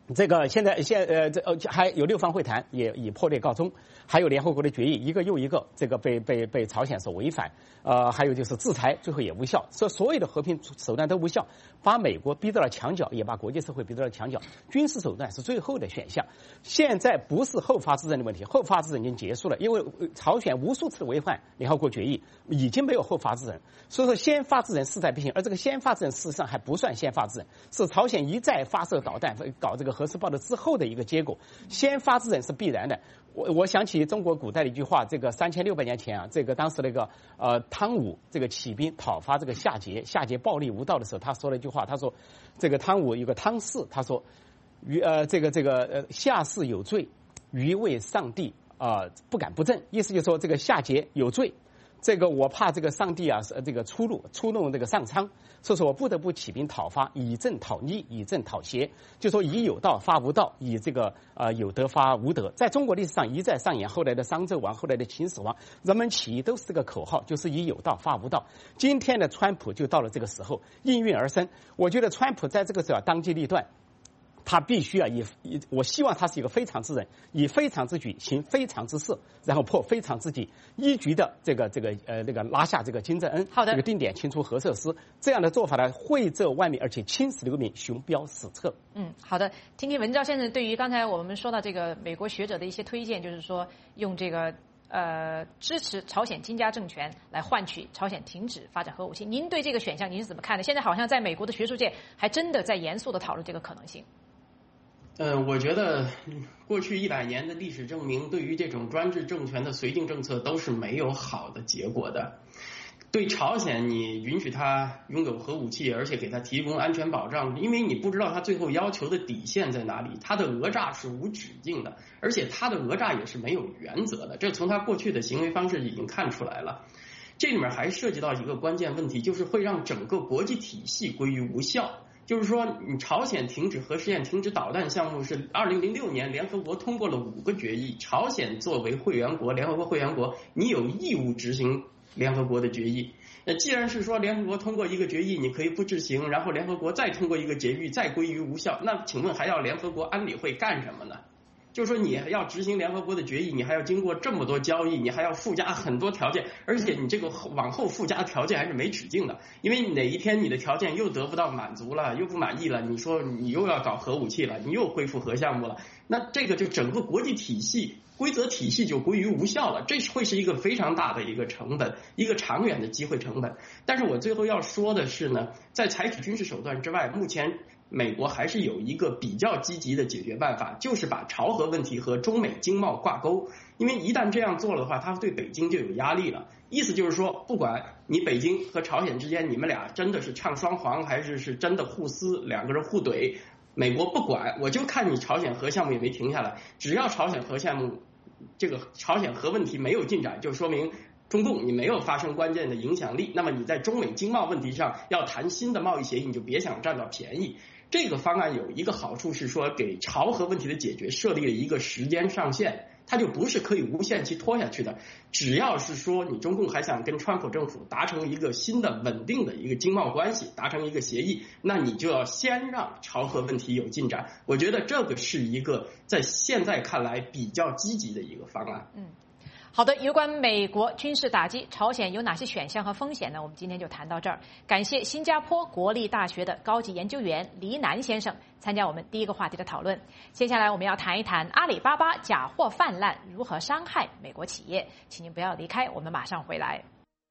这个现在现呃这呃还有六方会谈也以破裂告终，还有联合国的决议一个又一个这个被被被朝鲜所违反，呃还有就是制裁最后也无效，所以所有的和平手段都无效，把美国逼到了墙角，也把国际社会逼到了墙角，军事手段是最后的选项。现在不是后发制人的问题，后发制人已经结束了，因为朝鲜无数次违反联合国决议，已经没有后发制人，所以说先发制人势在必行，而这个先发制人事实上还不算先发制人，是朝鲜一再发射导弹搞这个核试爆的之后的一个结果，先发制人是必然的。我我想起中国古代的一句话，这个三千六百年前啊，这个当时那个呃汤武这个起兵讨伐这个夏桀，夏桀暴力无道的时候，他说了一句话，他说这个汤武有个汤氏，他说于呃这个这个呃夏氏有罪，余为上帝啊、呃、不敢不正，意思就是说这个夏桀有罪。这个我怕这个上帝啊，这个出路出弄这个上苍，所以说我不得不起兵讨伐，以正讨逆，以正讨邪，就说以有道发无道，以这个呃有德发无德。在中国历史上一再上演，后来的商纣王，后来的秦始皇，人们起义都是这个口号，就是以有道发无道。今天的川普就到了这个时候应运而生，我觉得川普在这个时候当机立断。他必须啊以以，我希望他是一个非常之人，以非常之举行非常之事，然后破非常之己，一举的这个这个呃那个拉下这个金正恩， 好的， 这个定点清除核设施，这样的做法呢，惠泽万民，而且青史留名，雄标史册。 嗯，好的，听听文昭先生对于刚才我们说到这个美国学者的一些推荐，就是说用这个呃支持朝鲜金家政权来换取朝鲜停止发展核武器，您对这个选项您是怎么看的？现在好像在美国的学术界还真的在严肃的讨论这个可能性。 呃，我觉得过去一百年的历史证明，对于这种专制政权的绥靖政策都是没有好的结果的。对朝鲜，你允许他拥有核武器，而且给他提供安全保障，因为你不知道他最后要求的底线在哪里，他的讹诈是无止境的，而且他的讹诈也是没有原则的，这从他过去的行为方式已经看出来了。这里面还涉及到一个关键问题，就是会让整个国际体系归于无效。就是说，你朝鲜停止核试验、停止导弹项目是二零零六年联合国通过了五个决议，朝鲜作为会员国、联合国会员国，你有义务执行联合国的决议。那既然是说联合国通过一个决议，你可以不执行，然后联合国再通过一个决议，再归于无效，那请问还要联合国安理会干什么呢？就是说你要执行联合国的决议，你还要经过这么多交易，你还要附加很多条件，而且你这个往后附加的条件还是没止境的，因为哪一天你的条件又得不到满足了，又不满意了，你说你又要搞核武器了，你又恢复核项目了，那这个就整个国际体系规则体系就归于无效了，这会是一个非常大的一个成本，一个长远的机会成本。但是我最后要说的是呢，在采取军事手段之外，目前美国还是有一个比较积极的解决办法，就是把朝核问题和中美经贸挂钩，因为一旦这样做了的话，它对北京就有压力了。意思就是说，不管你北京和朝鲜之间你们俩真的是唱双簧，还是是真的互撕，两个人互怼，美国不管，我就看你朝鲜核项目也没停下来，只要朝鲜核项目这个朝鲜核问题没有进展，就说明中共你没有发生关键的影响力，那么你在中美经贸问题上要谈新的贸易协议，你就别想占到便宜。这个方案有一个好处是说，给朝核问题的解决设立了一个时间上限，它就不是可以无限期拖下去的。只要是说你中共还想跟川普政府达成一个新的稳定的一个经贸关系，达成一个协议，那你就要先让朝核问题有进展。我觉得这个是一个在现在看来比较积极的一个方案。 嗯。好的，有关美国军事打击朝鲜有哪些选项和风险呢？我们今天就谈到这儿。感谢新加坡国立大学的高级研究员黎南先生参加我们第一个话题的讨论。接下来我们要谈一谈阿里巴巴假货泛滥如何伤害美国企业。请您不要离开，我们马上回来。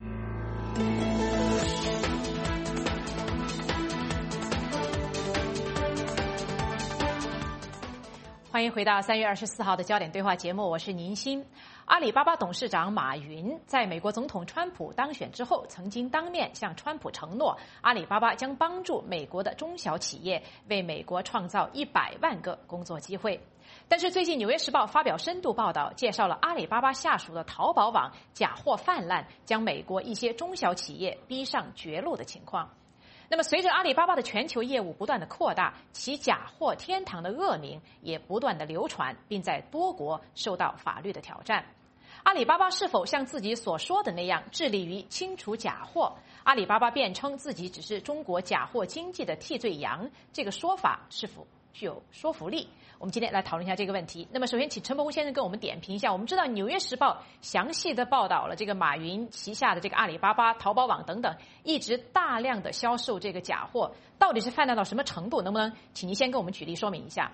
欢迎回到三月二十四号的焦点对话节目，我是宁鑫。阿里巴巴董事长马云在美国总统川普当选之后，曾经当面向川普承诺，阿里巴巴将帮助美国的中小企业，为美国创造一百万个工作机会。但是最近《纽约时报》发表深度报道，介绍了阿里巴巴下属的淘宝网假货泛滥，将美国一些中小企业逼上绝路的情况。那么随着阿里巴巴的全球业务不断的扩大，其假货天堂的恶名也不断的流传，并在多国受到法律的挑战。阿里巴巴是否像自己所说的那样致力于清除假货？阿里巴巴辩称自己只是中国假货经济的替罪羊，这个说法是否具有说服力？我们今天来讨论一下这个问题。那么，首先请陈伯鸿先生跟我们点评一下。我们知道，《纽约时报》详细的报道了这个马云旗下的这个阿里巴巴、淘宝网等等，一直大量的销售这个假货，到底是泛滥到什么程度？能不能请您先跟我们举例说明一下？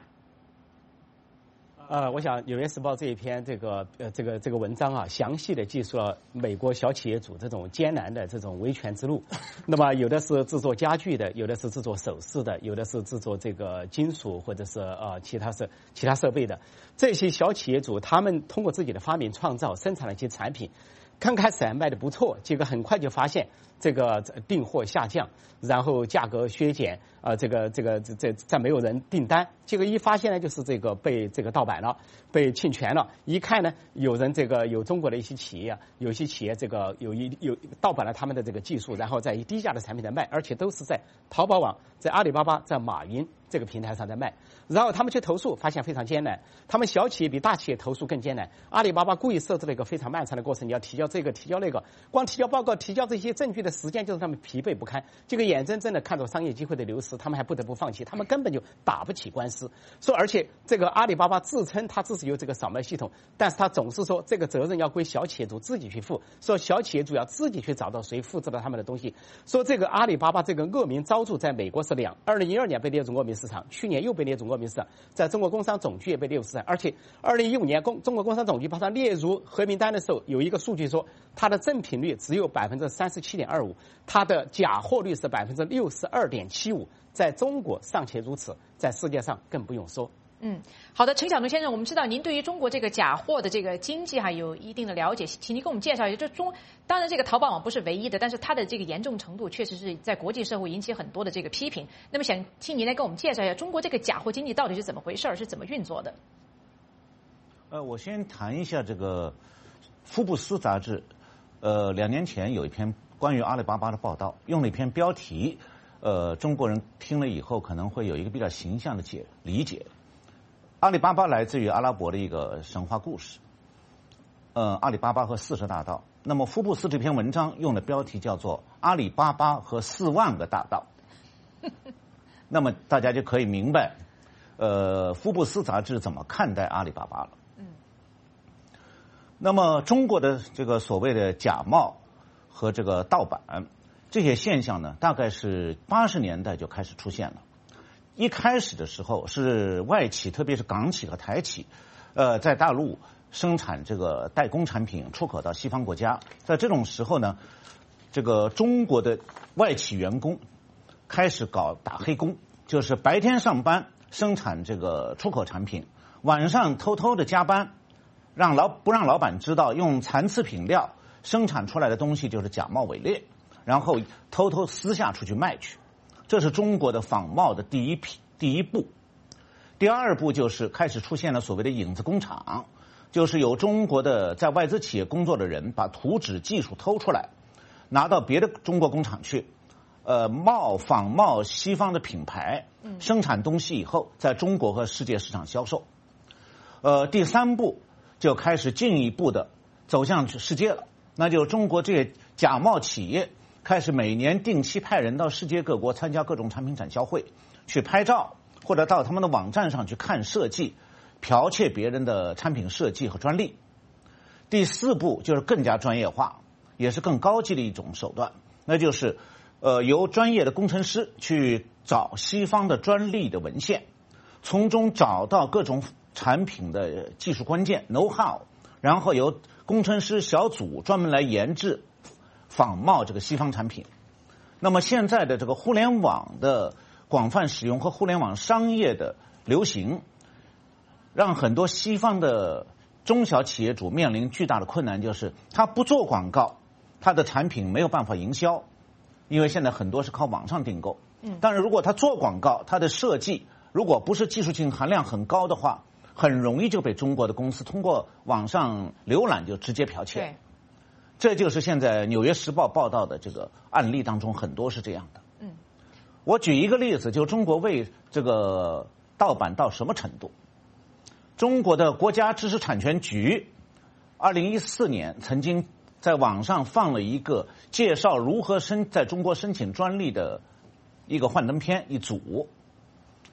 呃，我想《纽约时报》这一篇这个呃这个这个文章啊，详细的记述了美国小企业主这种艰难的这种维权之路。那么有的是制作家具的，有的是制作首饰的，有的是制作这个金属或者是呃其他是其他设备的。这些小企业主他们通过自己的发明创造，生产了一些产品，刚开始还卖的不错，结果很快就发现这个订货下降，然后价格削减，呃，这个这个这这再没有人订单，结果一发现呢，就是这个被这个盗版了，被侵权了。一看呢，有人这个有中国的一些企业，有些企业这个有一有盗版了他们的这个技术，然后在以低价的产品在卖，而且都是在淘宝网、在阿里巴巴、在马云这个平台上在卖。然后他们去投诉，发现非常艰难。他们小企业比大企业投诉更艰难。阿里巴巴故意设置了一个非常漫长的过程，你要提交这个提交那个，光提交报告、提交这些证据的时间就让他们疲惫不堪。这个眼睁睁的看着商业机会的流失，他们还不得不放弃，他们根本就打不起官司。说而且这个阿里巴巴自称他自己有这个扫描系统，但是他总是说这个责任要归小企业主自己去负，说小企业主要自己去找到谁复制了他们的东西。说这个阿里巴巴这个恶名昭著，在美国是两，二零一二年被列入恶名市场，去年又被列入恶名市场，在中国工商总局也被列入市场，而且二零一五年工中国工商总局把它列入黑名单的时候，有一个数据说它的正品率只有百分之三十七点二五，它的假货率是百分之六十二点七五，在中国尚且如此，在世界上更不用说。 嗯，好的，陈晓东先生，我们知道您对于中国这个假货的这个经济还有一定的了解，请您给我们介绍一下。这中当然这个淘宝网不是唯一的，但是它的这个严重程度确实是在国际社会引起很多的这个批评。那么想请您来给我们介绍一下中国这个假货经济到底是怎么回事，是怎么运作的？ 呃，我先谈一下这个《福布斯》杂志，呃，两年前有一篇关于阿里巴巴的报道，用了一篇标题，呃，中国人听了以后可能会有一个比较形象的解理解。阿里巴巴来自于阿拉伯的一个神话故事，呃，阿里巴巴和四十大盗。那么福布斯这篇文章用的标题叫做《阿里巴巴和四万个大盗》，那么大家就可以明白，呃，福布斯杂志怎么看待阿里巴巴了。嗯。那么中国的这个所谓的假冒和这个盗版这些现象呢，大概是八十年代就开始出现了。一开始的时候是外企，特别是港企和台企，呃，在大陆生产这个代工产品，出口到西方国家。在这种时候呢，这个中国的外企员工开始搞打黑工，就是白天上班生产这个出口产品，晚上偷偷的加班，让老不让老板知道，用残次品料生产出来的东西就是假冒伪劣，然后偷偷私下出去卖去。这是中国的仿冒的第一批第一步。第二步就是开始出现了所谓的影子工厂，就是有中国的在外资企业工作的人把图纸技术偷出来，拿到别的中国工厂去，呃，冒仿冒西方的品牌，生产东西以后在中国和世界市场销售。呃，第三步就开始进一步的走向世界了，那就中国这些假冒企业开始每年定期派人到世界各国参加各种产品展销会，去拍照，或者到他们的网站上去看设计，剽窃别人的产品设计和专利。第四步就是更加专业化，也是更高级的一种手段，那就是呃由专业的工程师去找西方的专利的文献，从中找到各种产品的技术关键 know how， 然后由工程师小组专门来研制仿冒这个西方产品。那么现在的这个互联网的广泛使用和互联网商业的流行，让很多西方的中小企业主面临巨大的困难，就是他不做广告，他的产品没有办法营销，因为现在很多是靠网上订购。嗯，但是如果他做广告，他的设计如果不是技术性含量很高的话，很容易就被中国的公司通过网上浏览就直接剽窃。这就是现在《纽约时报》报道的这个案例当中很多是这样的。嗯，我举一个例子，就中国为这个盗版到什么程度？中国的国家知识产权局二零一四年曾经在网上放了一个介绍如何申在中国申请专利的一个幻灯片一组，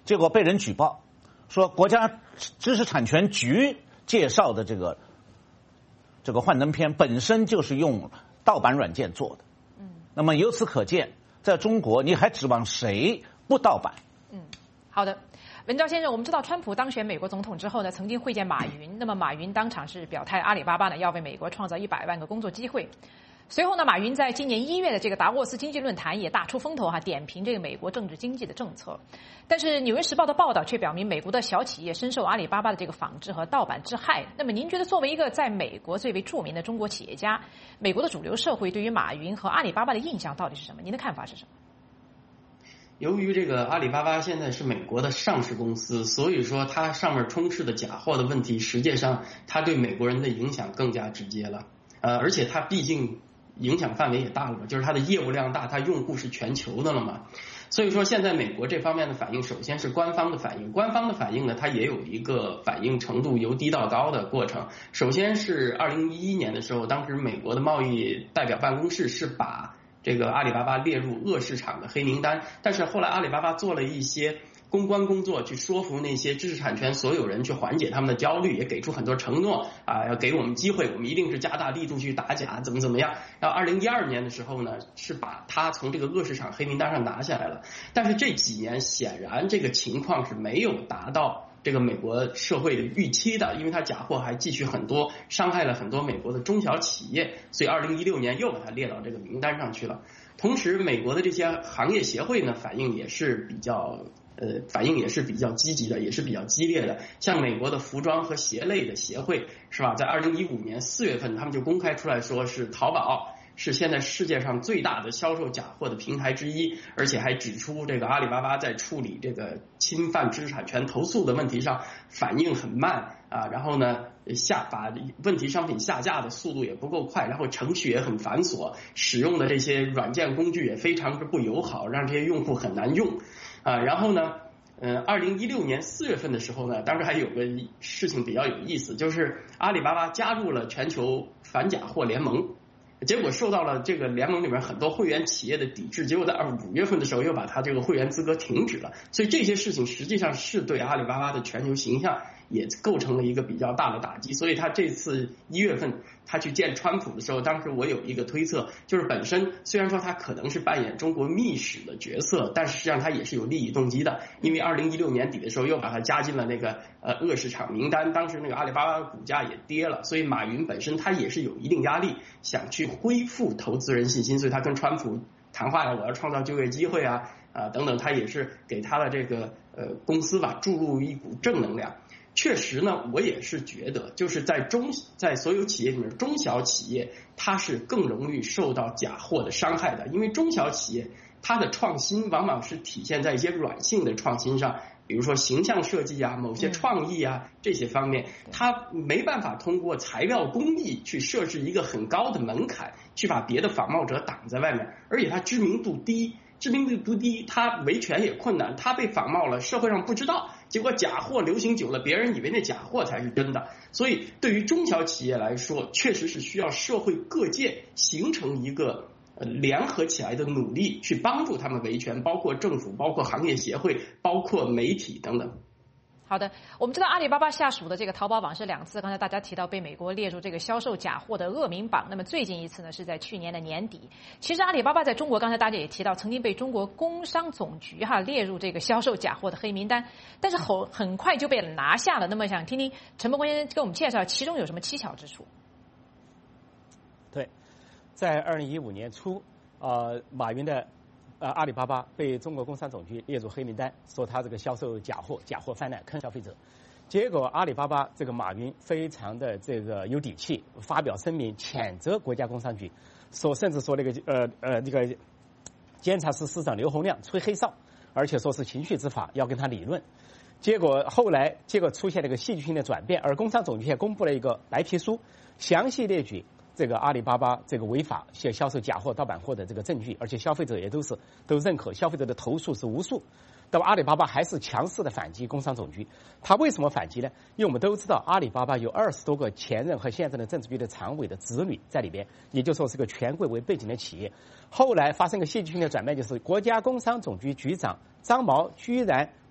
结果被人举报，说国家知识产权局介绍的这个这个幻灯片本身就是用盗版软件做的。嗯，那么由此可见，在中国你还指望谁不盗版？ 嗯，好的。文昭先生，我们知道川普当选美国总统之后呢，曾经会见马云。那么马云当场是表态，阿里巴巴呢要为美国创造一百万个工作机会。随后呢，马云在今年一月的这个达沃斯经济论坛也大出风头哈，点评这个美国政治经济的政策。但是《纽约时报》的报道却表明，美国的小企业深受阿里巴巴的这个仿制和盗版之害。那么您觉得，作为一个在美国最为著名的中国企业家，美国的主流社会对于马云和阿里巴巴的印象到底是什么？您的看法是什么？ 由于这个阿里巴巴现在是美国的上市公司，所以说它上面充斥的假货的问题，实际上它对美国人的影响更加直接了。呃，而且它毕竟影响范围也大了嘛，就是它的业务量大，它用户是全球的了嘛。所以说现在美国这方面的反应，首先是官方的反应，官方的反应呢，它也有一个反应程度由低到高的过程。首先是二零一一年的时候，当时美国的贸易代表办公室是把这个阿里巴巴列入恶市场的黑名单，但是后来阿里巴巴做了一些公关工作，去说服那些知识产权所有人，去缓解他们的焦虑，也给出很多承诺啊，要给我们机会，我们一定是加大力度去打假，怎么怎么样。然后二零一二年的时候呢，是把它从这个恶市场黑名单上拿下来了。但是这几年显然这个情况是没有达到这个美国社会的预期的，因为它假货还继续很多，伤害了很多美国的中小企业，所以二零一六年又把它列到这个名单上去了。同时美国的这些行业协会呢，反应也是比较呃，反应也是比较积极的，也是比较激烈的。像美国的服装和鞋类的协会是吧，在二零一五年四月份他们就公开出来说，是淘宝是现在世界上最大的销售假货的平台之一，而且还指出这个阿里巴巴在处理这个侵犯知识产权投诉的问题上反应很慢啊，然后呢下把问题商品下架的速度也不够快，然后程序也很繁琐，使用的这些软件工具也非常之不友好，让这些用户很难用啊。然后呢呃，二零一六年四月份的时候呢，当时还有个事情比较有意思，就是阿里巴巴加入了全球反假货联盟。结果受到了这个联盟里面很多会员企业的抵制，结果在五月份的时候又把它这个会员资格停止了。所以这些事情实际上是对阿里巴巴的全球形象也构成了一个比较大的打击。所以他这次一月份他去见川普的时候，当时我有一个推测，就是本身虽然说他可能是扮演中国密使的角色，但实际上他也是有利益动机的，因为二零一六年底的时候又把他加进了那个呃恶市场名单，当时那个阿里巴巴的股价也跌了，所以马云本身他也是有一定压力，想去恢复投资人信心，所以他跟川普谈话了，我要创造就业机会啊啊等等，他也是给他的这个呃公司吧注入一股正能量。确实呢，我也是觉得，就是在中在所有企业里面，中小企业它是更容易受到假货的伤害的，因为中小企业它的创新往往是体现在一些软性的创新上，比如说形象设计啊、某些创意啊这些方面，它没办法通过材料工艺去设置一个很高的门槛，去把别的仿冒者挡在外面，而且它知名度低。知名度低，它维权也困难，它被仿冒了，社会上不知道，结果假货流行久了，别人以为那假货才是真的。所以对于中小企业来说，确实是需要社会各界形成一个呃联合起来的努力，去帮助他们维权，包括政府，包括行业协会，包括媒体等等。 好的，我们知道阿里巴巴下属的这个淘宝网是两次，刚才大家提到被美国列入这个销售假货的恶名榜。那么最近一次呢是在去年的年底。其实阿里巴巴在中国，刚才大家也提到，曾经被中国工商总局哈列入这个销售假货的黑名单，但是很很快就被拿下了。那么想听听陈伯公先生给我们介绍其中有什么蹊跷之处？ 对，在二零一五年初，呃，马云的。呃，阿里巴巴被中国工商总局列入黑名单，说他这个销售假货、假货泛滥，坑消费者。结果阿里巴巴这个马云非常的这个有底气，发表声明谴责国家工商局，说甚至说那个呃呃那个监察司司长刘洪亮吹黑哨，而且说是情绪执法，要跟他理论。结果后来结果出现了一个戏剧性的转变，而工商总局也公布了一个白皮书，详细列举这个阿里巴巴这个违法销销售假货、盗版货的这个证据，而且消费者也都是都认可，消费者的投诉是无数。那么阿里巴巴还是强势的反击工商总局。他为什么反击呢？因为我们都知道阿里巴巴有二十多个前任和现任的政治局的常委的子女在里边，也就是说是个权贵为背景的企业。后来发生个戏剧性的转变，就是国家工商总局局长张毛居然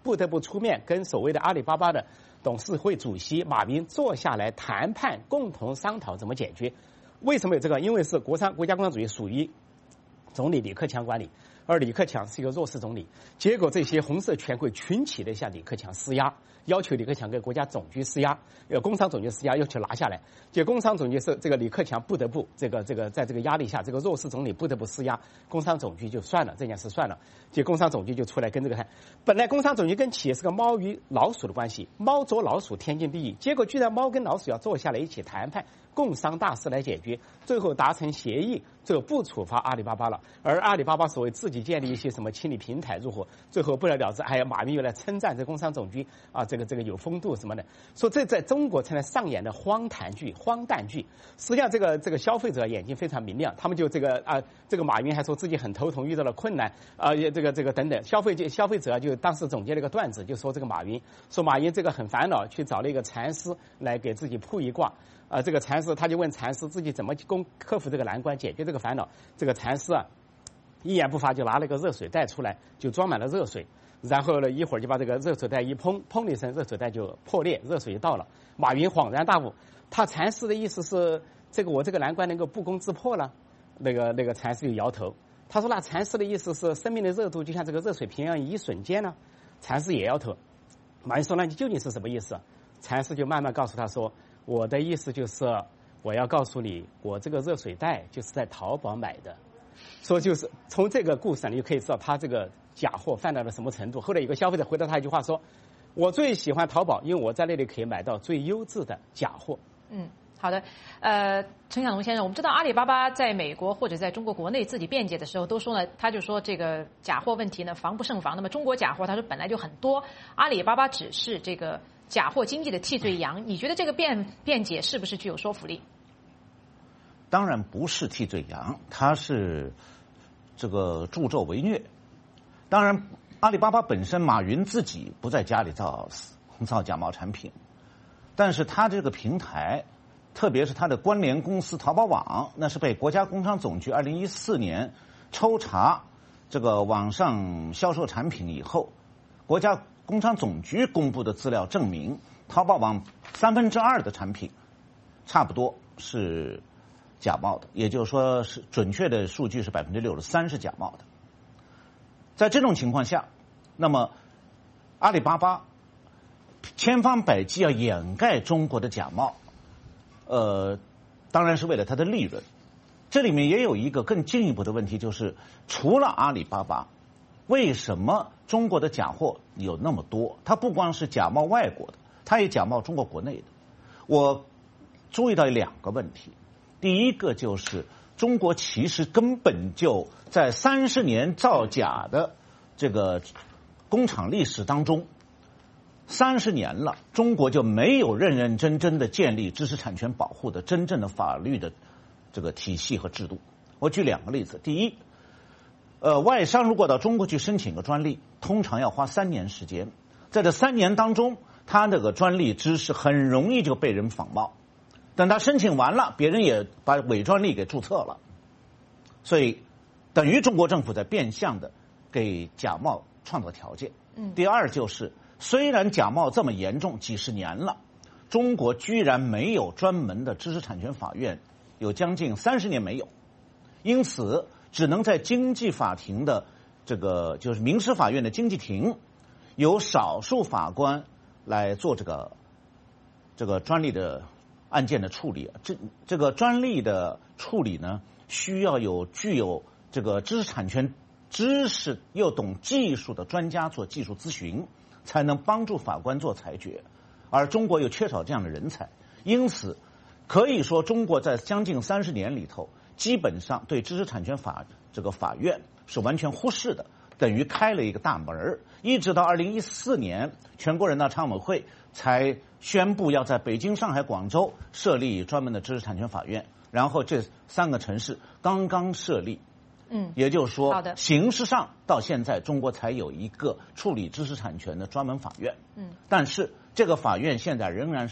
不得不出面跟所谓的阿里巴巴的董事会主席马云坐下来谈判，共同商讨怎么解决。为什么有这个？因为是国商国家工商总局属于总理李克强管理，而李克强是一个弱势总理，结果这些红色权贵群起的向李克强施压，要求李克强跟国家总局施压，呃，工商总局施压，要求拿下来。结果工商总局是这个李克强不得不这个这个在这个压力下，这个弱势总理不得不施压，工商总局就算了，这件事算了。结果工商总局就出来跟这个谈，本来工商总局跟企业是个猫与老鼠的关系，猫捉老鼠天经地义，结果居然猫跟老鼠要坐下来一起谈判。共商大事来解决，最后达成协议，最后不处罚阿里巴巴了。而阿里巴巴所谓自己建立一些什么清理平台如何，最后不了了之。还有马云又来称赞这工商总局啊，这个这个有风度什么的，说这在中国成了上演的荒唐剧、荒诞剧。实际上，这个这个消费者眼睛非常明亮，他们就这个啊，这个马云还说自己很头痛，遇到了困难啊，也这个这个等等。消费界消费者就当时总结了一个段子，就说这个马云说马云这个很烦恼，去找了一个禅师来给自己卜一卦。啊，这个禅师他就问禅师自己怎么攻克服这个难关，解决这个烦恼。这个禅师啊，一言不发就拿了个热水袋出来，就装满了热水，然后呢一会儿就把这个热水袋一砰，砰的一声，热水袋就破裂，热水就倒了。马云恍然大悟，他禅师的意思是这个我这个难关能够不攻自破了？那个那个禅师就摇头，他说那禅师的意思是生命的热度就像这个热水瓶一样，一瞬间呢？禅师也摇头。马云说那你究竟是什么意思？禅师就慢慢告诉他说。我的意思就是，我要告诉你，我这个热水袋就是在淘宝买的。说就是从这个故事你就可以知道他这个假货犯到了什么程度。后来有个消费者回答他一句话说：“我最喜欢淘宝，因为我在那里可以买到最优质的假货。” 嗯，好的。呃，陈晓农先生，我们知道阿里巴巴在美国或者在中国国内自己辩解的时候，都说呢，他就说这个假货问题呢防不胜防。那么中国假货，他说本来就很多，阿里巴巴只是这个。假货经济的替罪羊，你觉得这个辩辩解是不是具有说服力？ 当然不是替罪羊，它是这个助纣为虐。当然，阿里巴巴本身，马云自己不在家里造造假冒产品，但是他这个平台，特别是他的关联公司淘宝网，那是被国家工商总局二零一四年抽查这个网上销售产品以后，国家工商总局公布的资料证明，淘宝网三分之二的产品差不多是假冒的，也就是说是准确的数据是百分之六十三是假冒的。在这种情况下，那么阿里巴巴千方百计要掩盖中国的假冒，呃，当然是为了它的利润。这里面也有一个更进一步的问题，就是除了阿里巴巴，为什么中国的假货有那么多？它不光是假冒外国的，它也假冒中国国内的。我注意到两个问题，第一个就是中国其实根本就在三十年造假的这个工厂历史当中，三十年了，中国就没有认认真真的建立知识产权保护的真正的法律的这个体系和制度。我举两个例子，第一，呃，外商如果到中国去申请个专利，通常要花三年时间，在这三年当中，他那个专利知识很容易就被人仿冒，等他申请完了，别人也把伪专利给注册了，所以等于中国政府在变相的给假冒创造条件。嗯。第二就是，虽然假冒这么严重，几十年了，中国居然没有专门的知识产权法院，有将近三十年没有，因此只能在经济法庭的这个就是民事法院的经济庭，有少数法官来做这个这个专利的案件的处理。这这个专利的处理呢，需要有具有这个知识产权知识又懂技术的专家做技术咨询，才能帮助法官做裁决。而中国又缺少这样的人才，因此可以说中国在将近三十年里头，基本上对知识产权法这个法院是完全忽视的，等于开了一个大门。一直到二零一四年，全国人大常委会才宣布要在北京、上海、广州设立专门的知识产权法院，然后这三个城市刚刚设立。嗯，也就是说，形式上到现在中国才有一个处理知识产权的专门法院。嗯，但是这个法院现在仍然是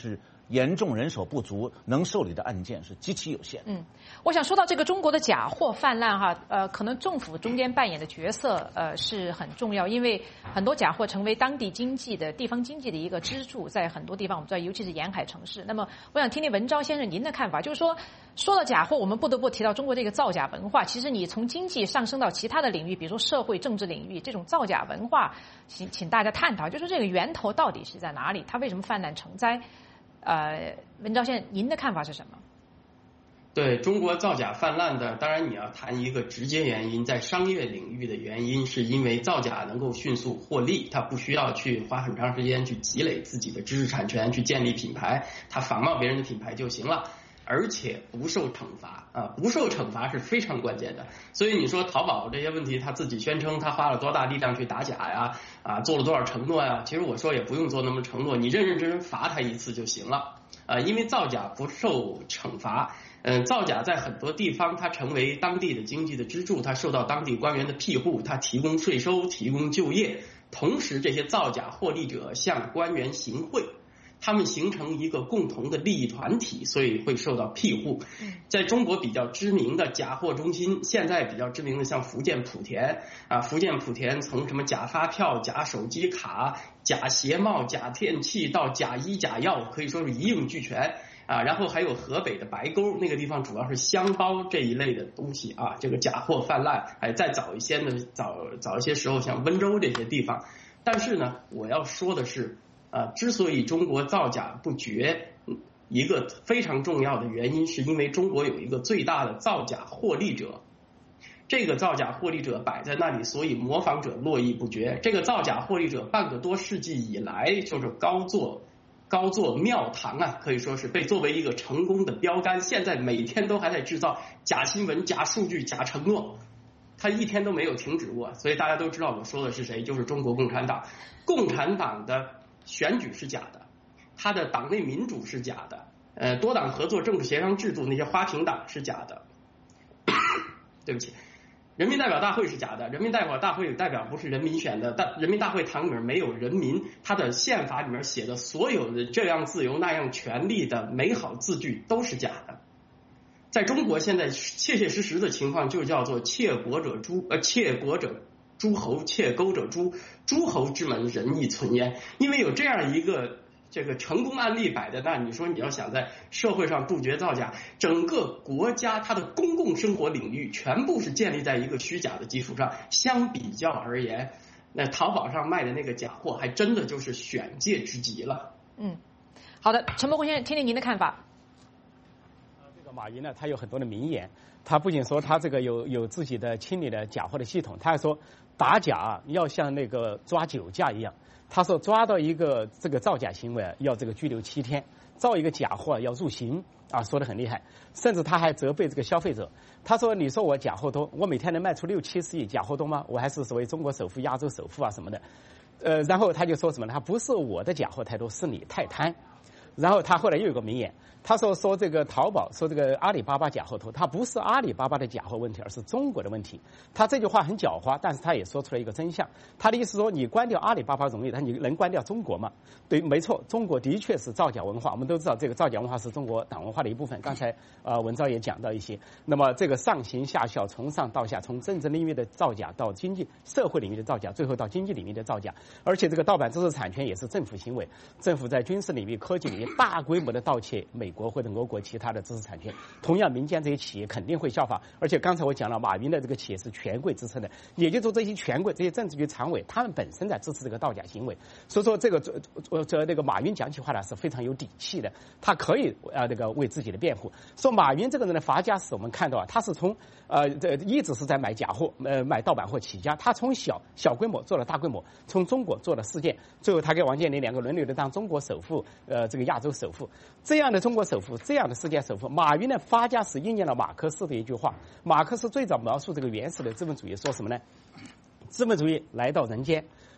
严重人手不足，能受理的案件是极其有限。 嗯，我想说到这个中国的假货泛滥哈，呃，可能政府中间扮演的角色呃是很重要，因为很多假货成为当地经济的地方经济的一个支柱，在很多地方我们知道，尤其是沿海城市。那么，我想听听文昭先生您的看法，就是说，说到假货，我们不得不提到中国这个造假文化。其实你从经济上升到其他的领域，比如说社会政治领域，这种造假文化，请请大家探讨，就是这个源头到底是在哪里？它为什么泛滥成灾？呃，文昭先生，您的看法是什么？ 对中国造假泛滥的，当然你要谈一个直接原因，在商业领域的原因，是因为造假能够迅速获利，它不需要去花很长时间去积累自己的知识产权，去建立品牌，它仿冒别人的品牌就行了。而且不受惩罚啊，不受惩罚是非常关键的。所以你说淘宝这些问题，他自己宣称他花了多大力量去打假呀，啊，做了多少承诺呀？其实我说也不用做那么承诺，你认认真真罚他一次就行了啊，因为造假不受惩罚。嗯，造假在很多地方它成为当地的经济的支柱，它受到当地官员的庇护，它提供税收，提供就业，同时这些造假获利者向官员行贿。他们形成一个共同的利益团体，所以会受到庇护。在中国比较知名的假货中心，现在比较知名的像福建莆田啊，福建莆田从什么假发票、假手机卡、假鞋帽、假电器到假医假药，可以说是一应俱全啊。然后还有河北的白沟，那个地方主要是香包这一类的东西啊，这个假货泛滥。哎，再早一些呢，早早一些时候像温州这些地方。但是呢，我要说的是。啊，之所以中国造假不绝，一个非常重要的原因，是因为中国有一个最大的造假获利者，这个造假获利者摆在那里，所以模仿者络绎不绝。这个造假获利者半个多世纪以来，就是高坐高坐庙堂啊，可以说是被作为一个成功的标杆。现在每天都还在制造假新闻、假数据、假承诺，他一天都没有停止过。所以大家都知道我说的是谁，就是中国共产党。共产党的选举是假的，他的党内民主是假的，呃，多党合作政治协商制度那些花瓶党是假的，对不起，人民代表大会是假的，人民代表大会代表不是人民选的，但人民大会堂里面没有人民，他的宪法里面写的所有的这样自由那样权利的美好字句都是假的。在中国现在切切实实的情况就叫做窃国者诛，呃，窃国者诸侯，窃钩者诛，诸侯之门仁义存焉。因为有这样一个这个成功案例摆在那，你说你要想在社会上杜绝造假，整个国家它的公共生活领域全部是建立在一个虚假的基础上。相比较而言，那淘宝上卖的那个假货还真的就是选界之极了。 嗯，好的，陈伯宏先生，听听您的看法。 这个马云呢，他有很多的名言，他不仅说他这个有有自己的清理的假货的系统，他还说打假要像那个抓酒驾一样。他说抓到一个这个造假行为要这个拘留七天，造一个假货要入刑啊，说得很厉害。甚至他还责备这个消费者，他说你说我假货多，我每天能卖出六七十亿假货多吗？我还是所谓中国首富、亚洲首富啊什么的。呃，然后他就说什么呢？他不是我的假货太多，是你太贪。然后他后来又有个名言，他说说这个淘宝，说这个阿里巴巴假货多，他不是阿里巴巴的假货问题，而是中国的问题。他这句话很狡猾，但是他也说出了一个真相。他的意思说，你关掉阿里巴巴容易，但你能关掉中国吗？对，没错，中国的确是造假文化。我们都知道，这个造假文化是中国党文化的一部分。刚才呃文昭也讲到一些。那么这个上行下效，从上到下，从政治领域的造假到经济社会领域的造假，最后到经济领域的造假。而且这个盗版知识产权也是政府行为，政府在军事领域、科技领域大规模的盗窃美国或者俄国其他的知识产权，同样民间这些企业肯定会效仿。而且刚才我讲了，马云的这个企业是权贵支撑的，也就是说这些权贵、这些政治局常委，他们本身在支持这个盗假行为。所以说这个这这那个马云讲起话来是非常有底气的，他可以呃那个为自己的辩护。说马云这个人的发家史，我们看到啊，他是从呃这一直是在买假货、呃买盗版货起家，他从小小规模做了大规模，从中国做了世界，最后他跟王健林两个轮流的当中国首富，呃这个亚洲首富。这样的中国首富，这样的世界首富，马云的发家史应验了马克思的一句话。马克思最早描述这个原始的资本主义说什么呢？资本主义来到人间，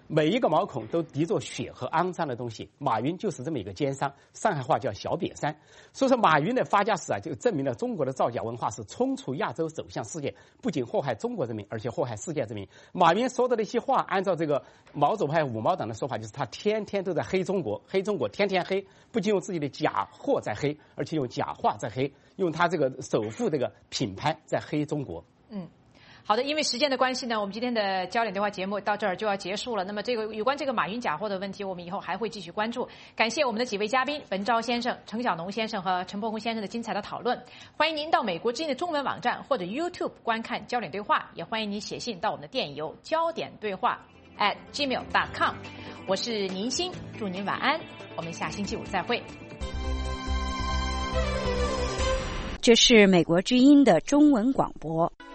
每一个毛孔都滴着血和肮脏的东西。马云就是这么一个奸商，上海话叫小瘪三。所以说马云的发家史啊，就证明了中国的造假文化是冲出亚洲走向世界，不仅祸害中国人民，而且祸害世界人民。马云说的那些话，按照这个毛左派五毛党的说法，就是他天天都在黑中国，黑中国，天天黑，不仅用自己的假货在黑，而且用假话在黑，用他这个首富这个品牌在黑中国。 嗯。好的，因为时间的关系呢，我们今天的焦点对话节目到这儿就要结束了。那么这个有关这个马云假货的问题，我们以后还会继续关注。感谢我们的几位嘉宾文昭先生、程小农先生和陈伯宏先生的精彩的讨论。欢迎您到美国之音的中文网站或者 YouTube 观看焦点对话，也欢迎您写信到我们的电邮焦点对话 at gmail dot com。我是宁欣，祝您晚安，我们下星期五再会。 这是美国之音的中文广播。